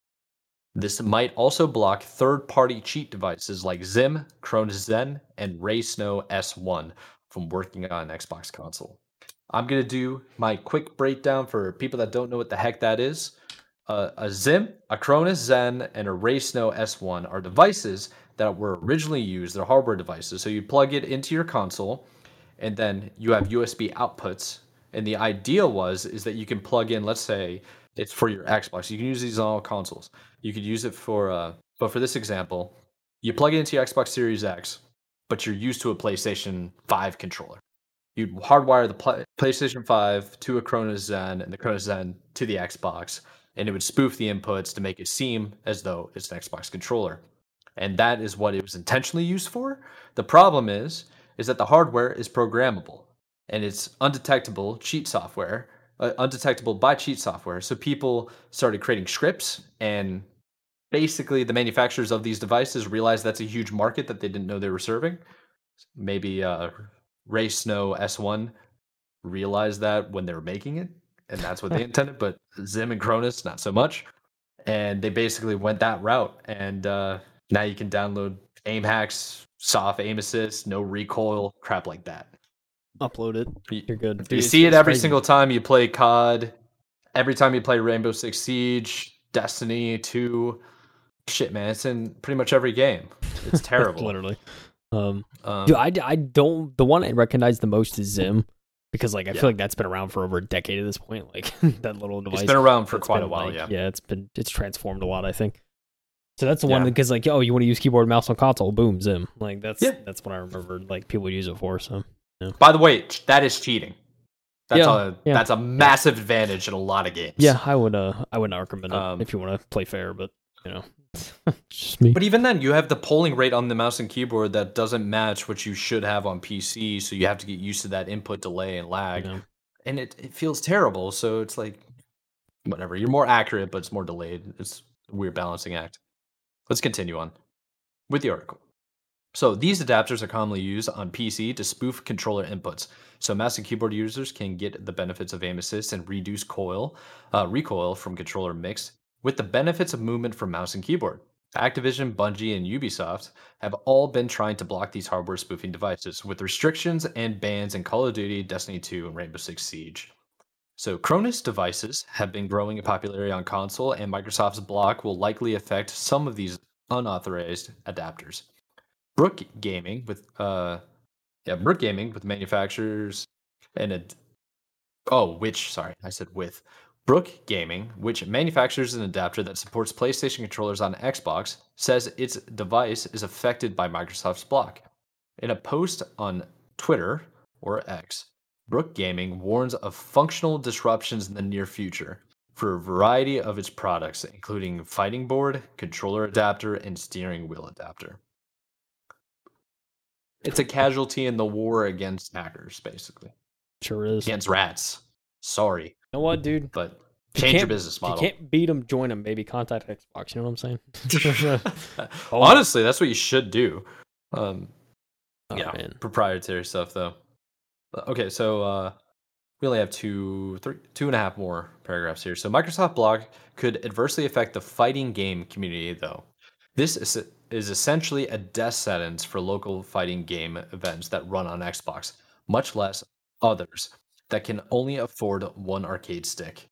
This might also block third-party cheat devices like Zim, Cronus Zen, and RaySnow S one from working on an Xbox console. I'm going to do my quick breakdown for people that don't know what the heck that is. Uh, a Zim, a Cronus Zen, and a RaySnow S one are devices that were originally used. They're hardware devices. So you plug it into your console, and then you have U S B outputs. And the idea was is that you can plug in, let's say it's for your Xbox. You can use these on all consoles. You could use it for, uh, but for this example, you plug it into your Xbox Series X, but you're used to a PlayStation five controller. You'd hardwire the play- PlayStation five to a Cronus Zen and the Cronus Zen to the Xbox, and it would spoof the inputs to make it seem as though it's an Xbox controller. And that is what it was intentionally used for. The problem is, is that the hardware is programmable, and it's undetectable cheat software, uh, undetectable by cheat software. So people started creating scripts, and basically the manufacturers of these devices realized that's a huge market that they didn't know they were serving. Maybe uh, RaySnow S one realized that when they were making it, and that's what they intended. But Zim and Cronus, not so much. And they basically went that route. And uh, now you can download aim hacks, soft aim assist, no recoil, crap like that. Upload it. You're good. Dude, you see it every crazy. single time you play C O D, every time you play Rainbow Six Siege, Destiny two. Shit, man, it's in pretty much every game. It's terrible. Literally. Um, um, dude, I, I don't. The one I recognize the most is Zim, because like I yeah. feel like that's been around for over a decade at this point. Like that little device. It's been around for quite a while. Like, yeah, yeah, it's been it's transformed a lot. I think. So that's the yeah. one because like oh, you want to use keyboard and mouse on console? Boom, Zim. Like that's yeah. that's what I remember. Like people would use it for. So. Yeah. By the way, that is cheating. That's yeah, a yeah. that's a massive advantage in a lot of games. Yeah, I would uh I would not recommend it um, if you want to play fair, but you know. Just me. But even then, you have the polling rate on the mouse and keyboard that doesn't match what you should have on P C, so you have to get used to that input delay and lag. Yeah. And it, it feels terrible, so it's like, whatever. You're more accurate, but it's more delayed. It's a weird balancing act. Let's continue on with the article. So these adapters are commonly used on P C to spoof controller inputs. So mouse and keyboard users can get the benefits of aim assist and reduce coil, uh, recoil from controller mix with the benefits of movement from mouse and keyboard. Activision, Bungie, and Ubisoft have all been trying to block these hardware spoofing devices with restrictions and bans in Call of Duty, Destiny two, and Rainbow Six Siege. So Cronus devices have been growing in popularity on console, and Microsoft's block will likely affect some of these unauthorized adapters. Brook Gaming with uh yeah, Brook Gaming with manufacturers and a oh, which sorry, I said with Brook Gaming, which manufactures an adapter that supports PlayStation controllers on Xbox, says its device is affected by Microsoft's block. In a post on Twitter or X, Brook Gaming warns of functional disruptions in the near future for a variety of its products, including fighting board, controller adapter, and steering wheel adapter. It's a casualty in the war against hackers, basically. Sure is. Against rats. Sorry. You know what, dude? But change your business model. If you can't beat them, join them. Maybe contact Xbox. You know what I'm saying? oh. Honestly, that's what you should do. Um, oh, yeah, man. Proprietary stuff, though. Okay, so uh, we only have two, three, two and a half more paragraphs here. So Microsoft block could adversely affect the fighting game community, though. This is, is essentially a death sentence for local fighting game events that run on Xbox, much less others that can only afford one arcade stick.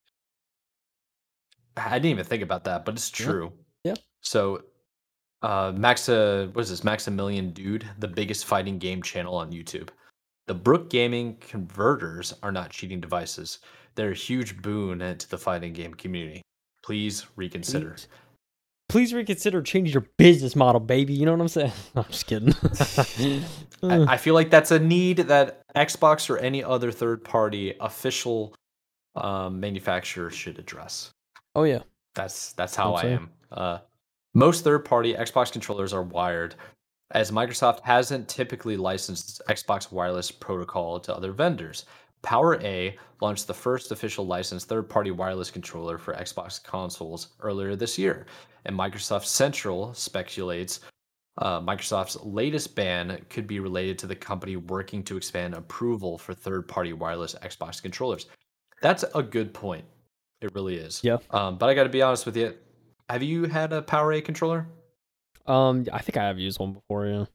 I didn't even think about that, but it's true. Yeah. yeah. So, uh, Maxa, what is this? Maximilian Dude, the biggest fighting game channel on YouTube. The Brook Gaming converters are not cheating devices. They're a huge boon to the fighting game community. Please reconsider. Please, Please reconsider changing your business model, baby. You know what I'm saying? I'm just kidding. I, I feel like that's a need that Xbox or any other third-party official um, manufacturer should address. Oh yeah, that's that's how I am. Uh, most third-party Xbox controllers are wired, as Microsoft hasn't typically licensed Xbox wireless protocol to other vendors. PowerA launched the first official licensed third-party wireless controller for Xbox consoles earlier this year, and Microsoft Central speculates uh, Microsoft's latest ban could be related to the company working to expand approval for third-party wireless Xbox controllers. That's a good point. It really is. Yeah. Um, but I got to be honest with you. Have you had a PowerA controller? Um, I think I have used one before. Yeah.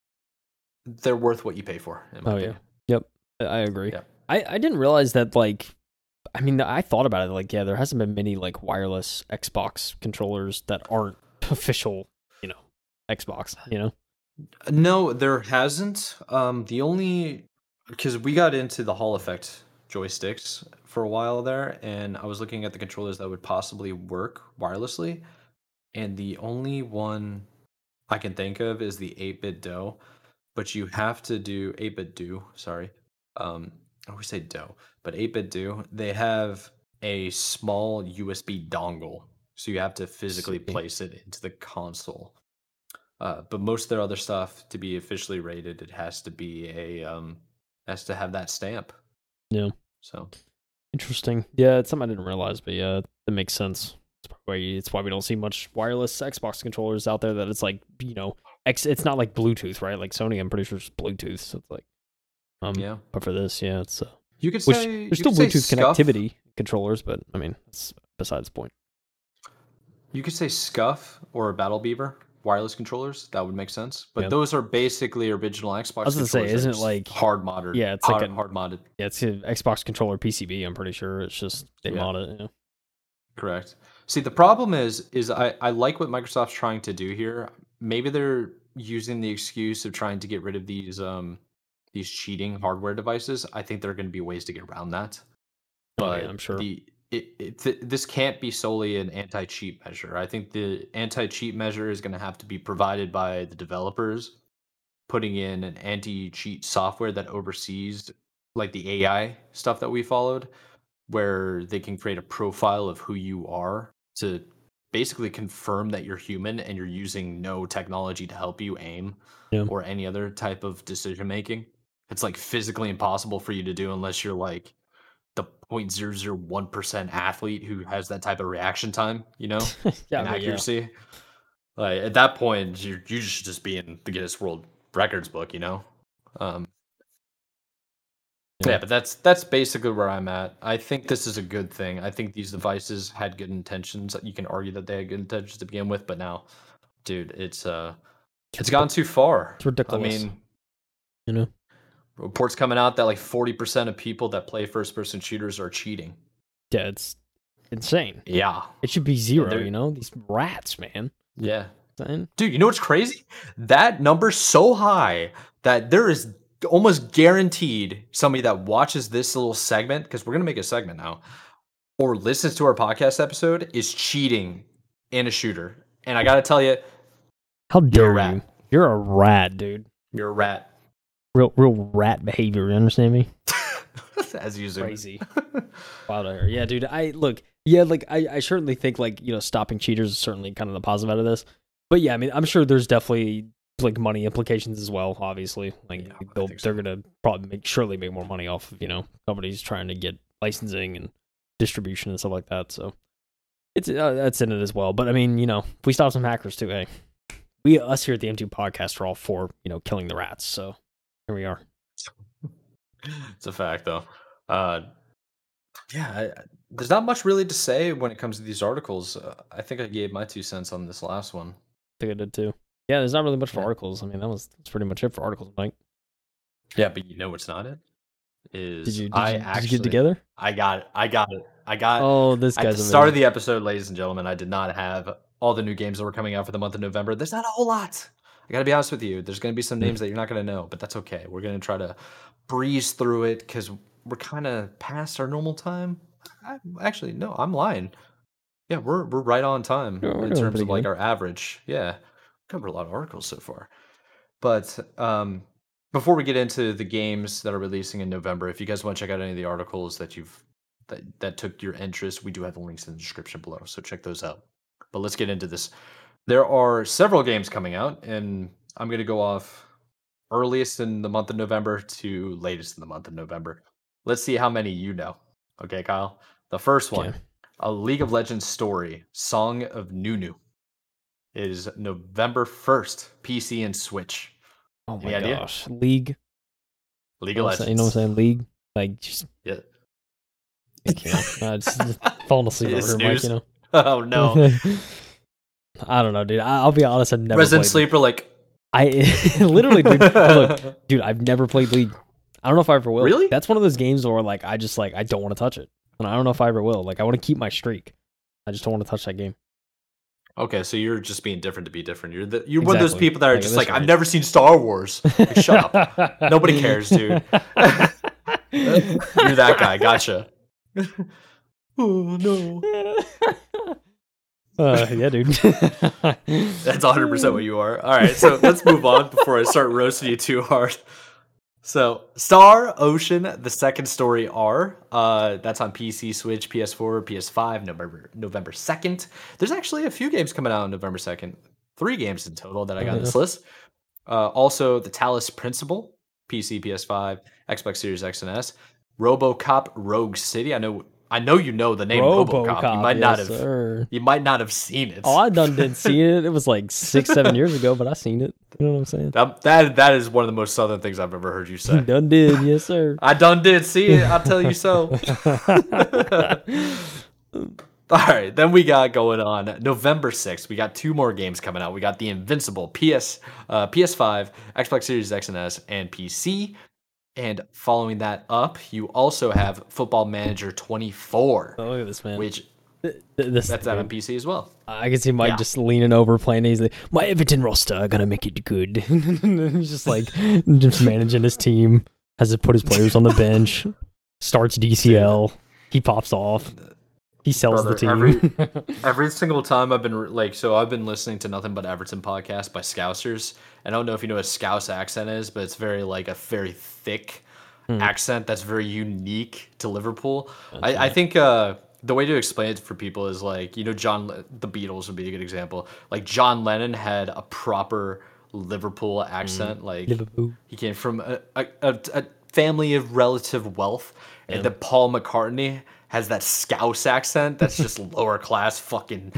They're worth what you pay for, in my Oh opinion. yeah. Yep. I I agree. Yep. I I didn't realize that like. I mean, I thought about it. Like, yeah, there hasn't been many like wireless Xbox controllers that aren't official, you know, Xbox. You know. No, there hasn't. Um, the only because we got into the Hall Effect joysticks for a while there, and I was looking at the controllers that would possibly work wirelessly, and the only one I can think of is the eight-bit Do, but you have to do eight-bit Do. Sorry, um, I always say Do, but eight-bit Do. They have a small U S B dongle, so you have to physically See. place it into the console. Uh, but most of their other stuff to be officially rated, it has to be a um, has to have that stamp. Yeah. So Interesting. Yeah, it's something I didn't realize, but yeah, that makes sense. It's probably it's why we don't see much wireless Xbox controllers out there. That it's like you know, X. It's not like Bluetooth, right? Like Sony, I'm pretty sure it's Bluetooth. So it's like, um, yeah, but for this, yeah, it's uh, you could which say there's you still could say Bluetooth scuff. connectivity controllers, but I mean, that's besides the point. You could say Scuff or Battle Beaver wireless controllers. That would make sense. But Yeah. those are basically original Xbox. I was gonna say, controllers that isn't are it just like hard modded? Yeah, it's hard, like a hard modded. yeah, it's an Xbox controller P C B. I'm pretty sure it's just they Yeah. mod it. Yeah. Correct. See, the problem is, is I, I like what Microsoft's trying to do here. Maybe they're using the excuse of trying to get rid of these um these cheating hardware devices. I think there are going to be ways to get around that. Oh But yeah, I'm sure. the it, it th- this can't be solely an anti-cheat measure. I think the anti-cheat measure is going to have to be provided by the developers putting in an anti-cheat software that oversees like the A I stuff that we followed, where they can create a profile of who you are to basically confirm that you're human and you're using no technology to help you aim Yeah. or any other type of decision making. It's like physically impossible for you to do unless you're like the zero point zero zero one percent athlete who has that type of reaction time, you know, yeah, and but yeah. accuracy. Like at that point, you you should just be in the Guinness World Records book, you know. Um, Yeah. yeah, but that's that's basically where I'm at. I think this is a good thing. I think these devices had good intentions. You can argue that they had good intentions to begin with, but now, dude, it's uh, it's gone too far. It's ridiculous. I mean, you know, reports coming out that like forty percent of people that play first-person shooters are cheating. yeah, it's insane. Yeah, It should be zero. they're- You know, these rats, man. yeah. Then Dude, you know what's crazy? That number's so high that there is almost guaranteed somebody that watches this little segment, because we're going to make a segment now, or listens to our podcast episode, is cheating in a shooter. And I got to tell you, how dare You're a rat. you? You're a rat, dude. you're a rat. Real, real rat behavior. You understand me? As usual. Crazy. Wild out here. Yeah, dude. I look. Yeah, like I, I certainly think like you know stopping cheaters is certainly kind of the positive out of this. But yeah, I mean, I'm sure there's definitely like money implications as well. Obviously, like Yeah, I they'll, think so. they're gonna probably make surely make more money off of you know companies trying to get licensing and distribution and stuff like that. So it's uh, that's in it as well. But I mean, you know, if we stop some hackers too, hey, we us here at the M two Podcast are all for you know killing the rats. So here we are. It's a fact, though. Uh, yeah, I, I- there's not much really to say when it comes to these articles. Uh, I think I gave my two cents on this last one. I think I did too. Yeah, there's not really much for Yeah. articles. I mean, that was that's pretty much it for articles, Mike. Yeah, but you know what's not it? Is Did you did, I you, did actually you get together? I got it. I got it. I got Oh, this at guy's the start of amazing. the episode, ladies and gentlemen, I did not have all the new games that were coming out for the month of November. There's not a whole lot. I gotta be honest with you. There's gonna be some Mm. names that you're not gonna know, but that's okay. We're gonna try to breeze through it because we're kind of past our normal time. I, actually, no, I'm lying. Yeah, we're we're right on time Yeah, we're in doing terms pretty of like good. our average. Yeah, covered a lot of articles so far. But um, before we get into the games that are releasing in November, if you guys want to check out any of the articles that you've that, that took your interest, we do have the links in the description below, so check those out. But let's get into this. There are several games coming out, and I'm going to go off earliest in the month of November to latest in the month of November. Let's see how many you know. Okay, Kyle. The first one, Okay. a League of Legends story, Song of Nunu, is November first, P C and Switch. Oh Any my idea? gosh, League. League You of know, what I'm saying, you know what I'm Legends. saying? League. Like just Yeah. can't. I just, just falling asleep over here, Mike. You know. Oh no. I don't know, dude. I, I'll be honest. I've never Resident played Sleeper. Like I literally, dude. Look, dude. I've never played League. I don't know if I ever will. Really? That's one of those games where like I just like I don't want to touch it, and I don't know if I ever will. Like I want to keep my streak. I just don't want to touch that game. Okay, so you're just being different to be different. You're the, you're exactly. one of those people that are like, just like, range. I've never seen Star Wars. Like, shut up. Nobody cares, dude. You're that guy. Gotcha. Oh, no. Uh, yeah, dude. That's one hundred percent what you are. All right, so let's move on before I start roasting you too hard. So, Star Ocean, the second story R. Uh, that's on P C, Switch, P S four, P S five, November November second. There's actually a few games coming out on November second. Three games in total that I got oh, on this yeah. list. Uh, also, The Talos Principle, P C, P S five, Xbox Series X and S. RoboCop Rogue City. I know I know you know the name RoboCop. RoboCop. You might yes, not have sir. You might not have seen it. Oh, I done did see it. It was like six, seven years ago, but I seen it. You know what I'm saying? That, that that is one of the most southern things I've ever heard you say. Done did, yes, sir. I done did see it. I'll tell you so. All right, then we got going on November sixth. We got two more games coming out. We got The Invincible, P S, uh, P S five, Xbox Series X and S, and P C. And following that up, you also have Football Manager twenty-four. Oh, look at this, man. Which this, that's out on P C as well. I can see Mike yeah. just leaning over playing. He's like, my Everton roster, I gotta make it good. He's just like, just managing his team. Has to put his players on the bench. Starts D C L. He pops off. He sells Brother, the team. every, every single time I've been like, so I've been listening to Nothing But Everton podcast by Scousers. I don't know if you know what a Scouse accent is, but it's very like a very thick hmm. accent that's very unique to Liverpool. I, right. I think uh, the way to explain it for people is like, you know, John, the Beatles would be a good example. Like John Lennon had a proper Liverpool accent. Mm. Like Liverpool. He came from a, a, a, a family of relative wealth, yeah. and then Paul McCartney has that Scouse accent that's just lower class fucking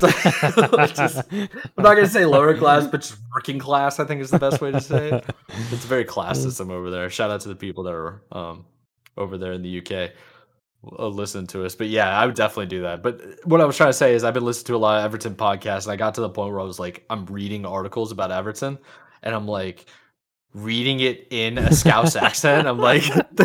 just, I'm not gonna say lower class, but just working class, I think is the best way to say it. It's very classism over there. Shout out to the people that are um over there in the U K uh, listen to us. But yeah, I would definitely do that. But what I was trying to say is I've been listening to a lot of Everton podcasts, and I got to the point where I was like, I'm reading articles about Everton, and I'm like reading it in a Scouse accent. I'm like,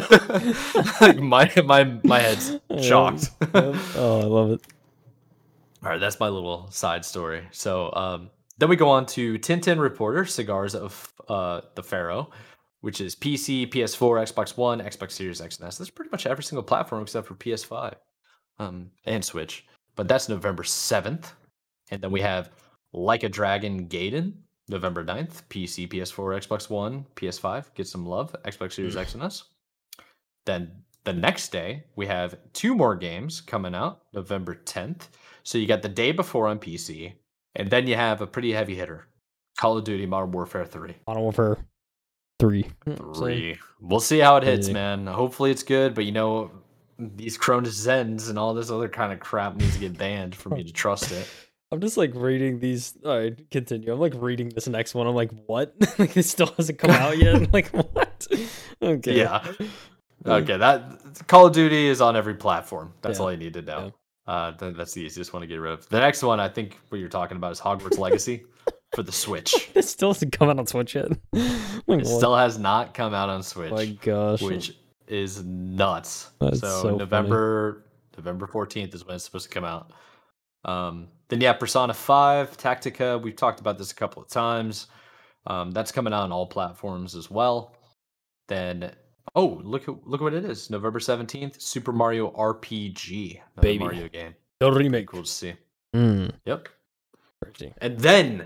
like my my my head's shocked. Oh, I love it. All right, that's my little side story. So um, then we go on to Tintin Reporter, Cigars of uh, the Pharaoh, which is P C, P S four, Xbox One, Xbox Series X and S. That's pretty much every single platform except for P S five um, and Switch. But that's November seventh. And then we have Like a Dragon Gaiden, November ninth, P C, P S four, Xbox One, P S five, get some love, Xbox Series X and S. Then the next day, we have two more games coming out, November tenth. So you got the day before on P C, and then you have a pretty heavy hitter, Call of Duty Modern Warfare three. Modern Warfare three. Three. We'll see how it hits, man. Hopefully it's good, but you know, these Cronus Zens and all this other kind of crap needs to get banned for me to trust it. I'm just like reading these. All right, continue. I'm like reading this next one. I'm like, what? Like this still hasn't come out yet. I'm like, what? Okay. Yeah. Okay. That Call of Duty is on every platform. That's yeah. all you need to know. Yeah. Uh, that's the easiest one to get rid of. The next one, I think, what you're talking about is Hogwarts Legacy for the Switch. It still hasn't come out on Switch yet. Like, it still has not come out on Switch. My gosh. Which is nuts. That's so, so November funny. November fourteenth is when it's supposed to come out. Um, then yeah, Persona five, Tactica. We've talked about this a couple of times. Um, that's coming out on all platforms as well. Then, oh, look at look what it is. November seventeenth, Super Mario R P G, baby Mario game. The remake. Cool to see. Mm. Yep. Crazy. And then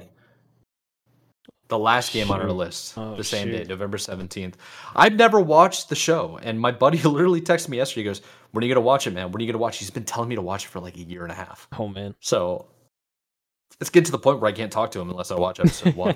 the last game Shoot. on our list, oh, the same shoot. day, November seventeenth. I've never watched the show, and my buddy literally texted me yesterday. He goes, "When are you gonna watch it, man? When are you gonna watch?" He's been telling me to watch it for like a year and a half. Oh man. So let's get to the point where I can't talk to him unless I watch episode one.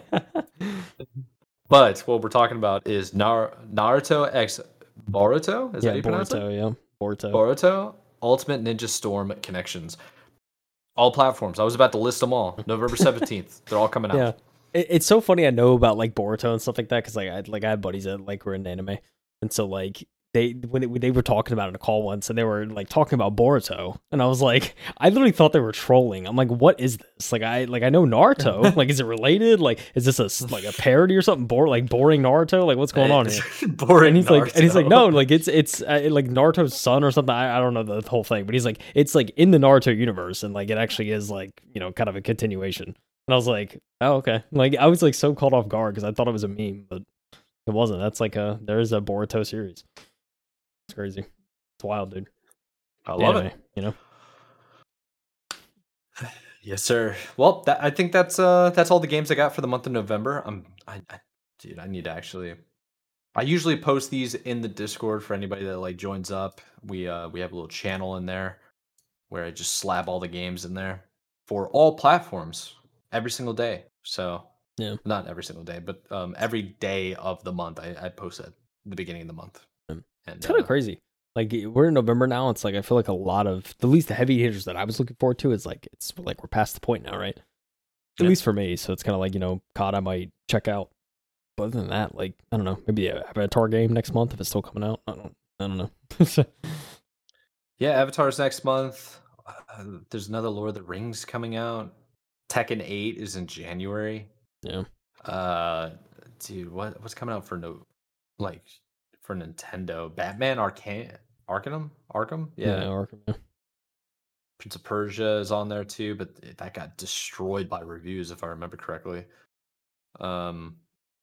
But what we're talking about is Nar- Naruto X Boruto. Is yeah, that how you pronounce Boruto, it? Yeah, Boruto. Boruto Ultimate Ninja Storm Connections. All platforms. I was about to list them all. November seventeenth. They're all coming out. Yeah. It's so funny I know about like Boruto and stuff like that because like I like I have buddies that like were in anime, and so like they when it, they were talking about it in a call once, and they were like talking about Boruto, and I was like, I literally thought they were trolling. I'm like, what is this? Like I like I know Naruto. Like, is it related? Like, is this a like a parody or something? Bore like boring Naruto? Like, what's going on here? Boring. And he's Naruto. like, and he's like, no, like it's it's uh, like Naruto's son or something. I, I don't know the whole thing, but he's like, it's like in the Naruto universe, and like it actually is like, you know, kind of a continuation. And I was like, oh, okay. Like I was like so caught off guard because I thought it was a meme, but it wasn't. That's like a there is a Boruto series. It's crazy. It's wild, dude. I love anyway, it. You know. Yes, sir. Well, that, I think that's uh that's all the games I got for the month of November. I'm, I, I, dude, I need to actually. I usually post these in the Discord for anybody that like joins up. We uh we have a little channel in there where I just slab all the games in there for all platforms every single day. So yeah, not every single day, but um every day of the month I, I post at the beginning of the month. And, it's kind of uh, crazy. Like we're in November now. It's like I feel like a lot of the least the heavy hitters that I was looking forward to is like it's like we're past the point now, right? At yeah. least for me. So it's kind of like, you know, C O D I might check out. But other than that, like I don't know, maybe an Avatar game next month if it's still coming out. I don't, I don't know. Yeah, Avatar's next month. Uh, there's another Lord of the Rings coming out. Tekken eight is in January. Yeah. Uh, dude, what what's coming out for no, like. For Nintendo, Batman Arcane, Arkham, Arkham, yeah, yeah, Arkham. Yeah. Prince of Persia is on there too, but that got destroyed by reviews, if I remember correctly. Um,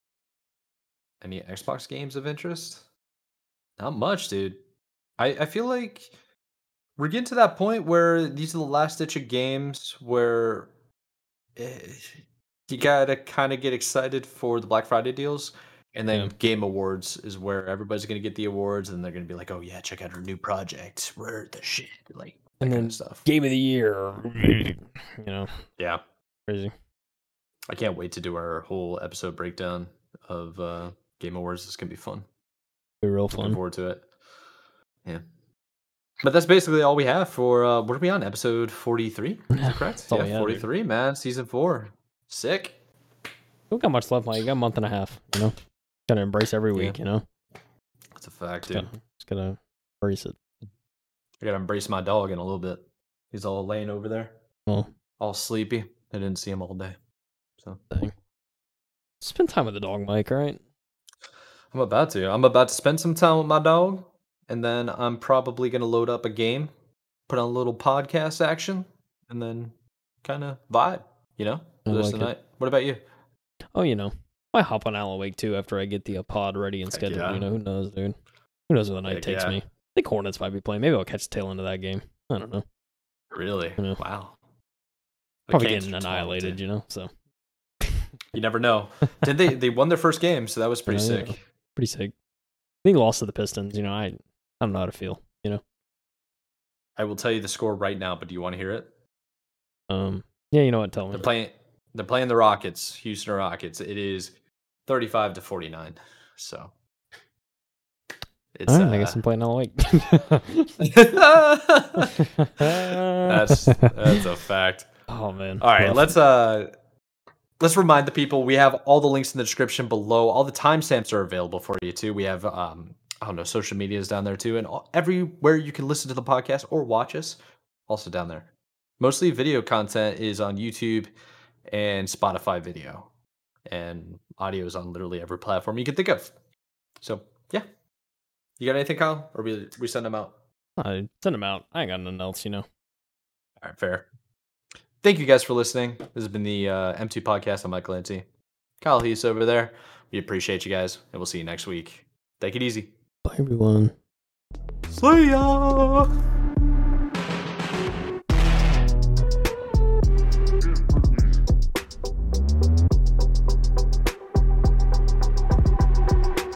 any Xbox games of interest? Not much, dude. I I feel like we're getting to that point where these are the last ditch of games where eh, you gotta kind of get excited for the Black Friday deals. And then yeah. Game Awards is where everybody's going to get the awards, and they're going to be like, "Oh yeah, check out our new project. We're the shit." Like that and kind then of stuff. Game of the year, you know? Yeah, crazy. I can't wait to do our whole episode breakdown of uh, Game Awards. It's gonna be fun. Be real fun. Looking forward to it. Yeah, but that's basically all we have for. Uh, what are we on? Episode forty-three. Is that correct? Yeah, had, forty-three. Dude. Man, season four. Sick. We got much left, Mike. You got a month and a half. You know. Gotta embrace every week, yeah. you know. That's a fact, dude. Just gotta, just gotta embrace it. I gotta embrace my dog in a little bit. He's all laying over there, oh. all sleepy. I didn't see him all day, so Dang. Spend time with the dog, Mike. All right. I'm about to. I'm about to spend some time with my dog, and then I'm probably gonna load up a game, put on a little podcast action, and then kind of vibe. You know, for the rest of the night. What about you? Oh, you know. I hop on Alan Wake too after I get the uh, pod ready and scheduled. Yeah. You know, who knows, dude? Who knows where the night Heck takes yeah. me? I think Hornets might be playing. Maybe I'll catch the tail end of that game. I don't know. Really? You know? Wow. Probably getting annihilated, you know. So you never know. Did they? They won their first game, so that was pretty yeah, sick. Yeah. Pretty sick. I think lost to the Pistons. You know, I I don't know how to feel. You know. I will tell you the score right now, but do you want to hear it? Um. Yeah. You know what? Tell me. They're playing. They're playing the Rockets, Houston Rockets. It is thirty-five to forty-nine. So it's. Right, uh, I guess I'm playing all week. that's that's a fact. Oh man. All right, Rough. let's uh let's remind the people we have all the links in the description below. All the timestamps are available for you too. We have um I don't know, social medias down there too, and all, everywhere you can listen to the podcast or watch us, also down there. Mostly video content is on YouTube and Spotify video, and audio is on literally every platform you can think of. So yeah, you got anything, Kyle? Or we we send them out? I send them out. I ain't got nothing else, you know. All right, fair. Thank you guys for listening. This has been the uh, M two Podcast. I'm Mike Lanty. Kyle Heath over there. We appreciate you guys, and we'll see you next week. Take it easy. Bye, everyone. See ya.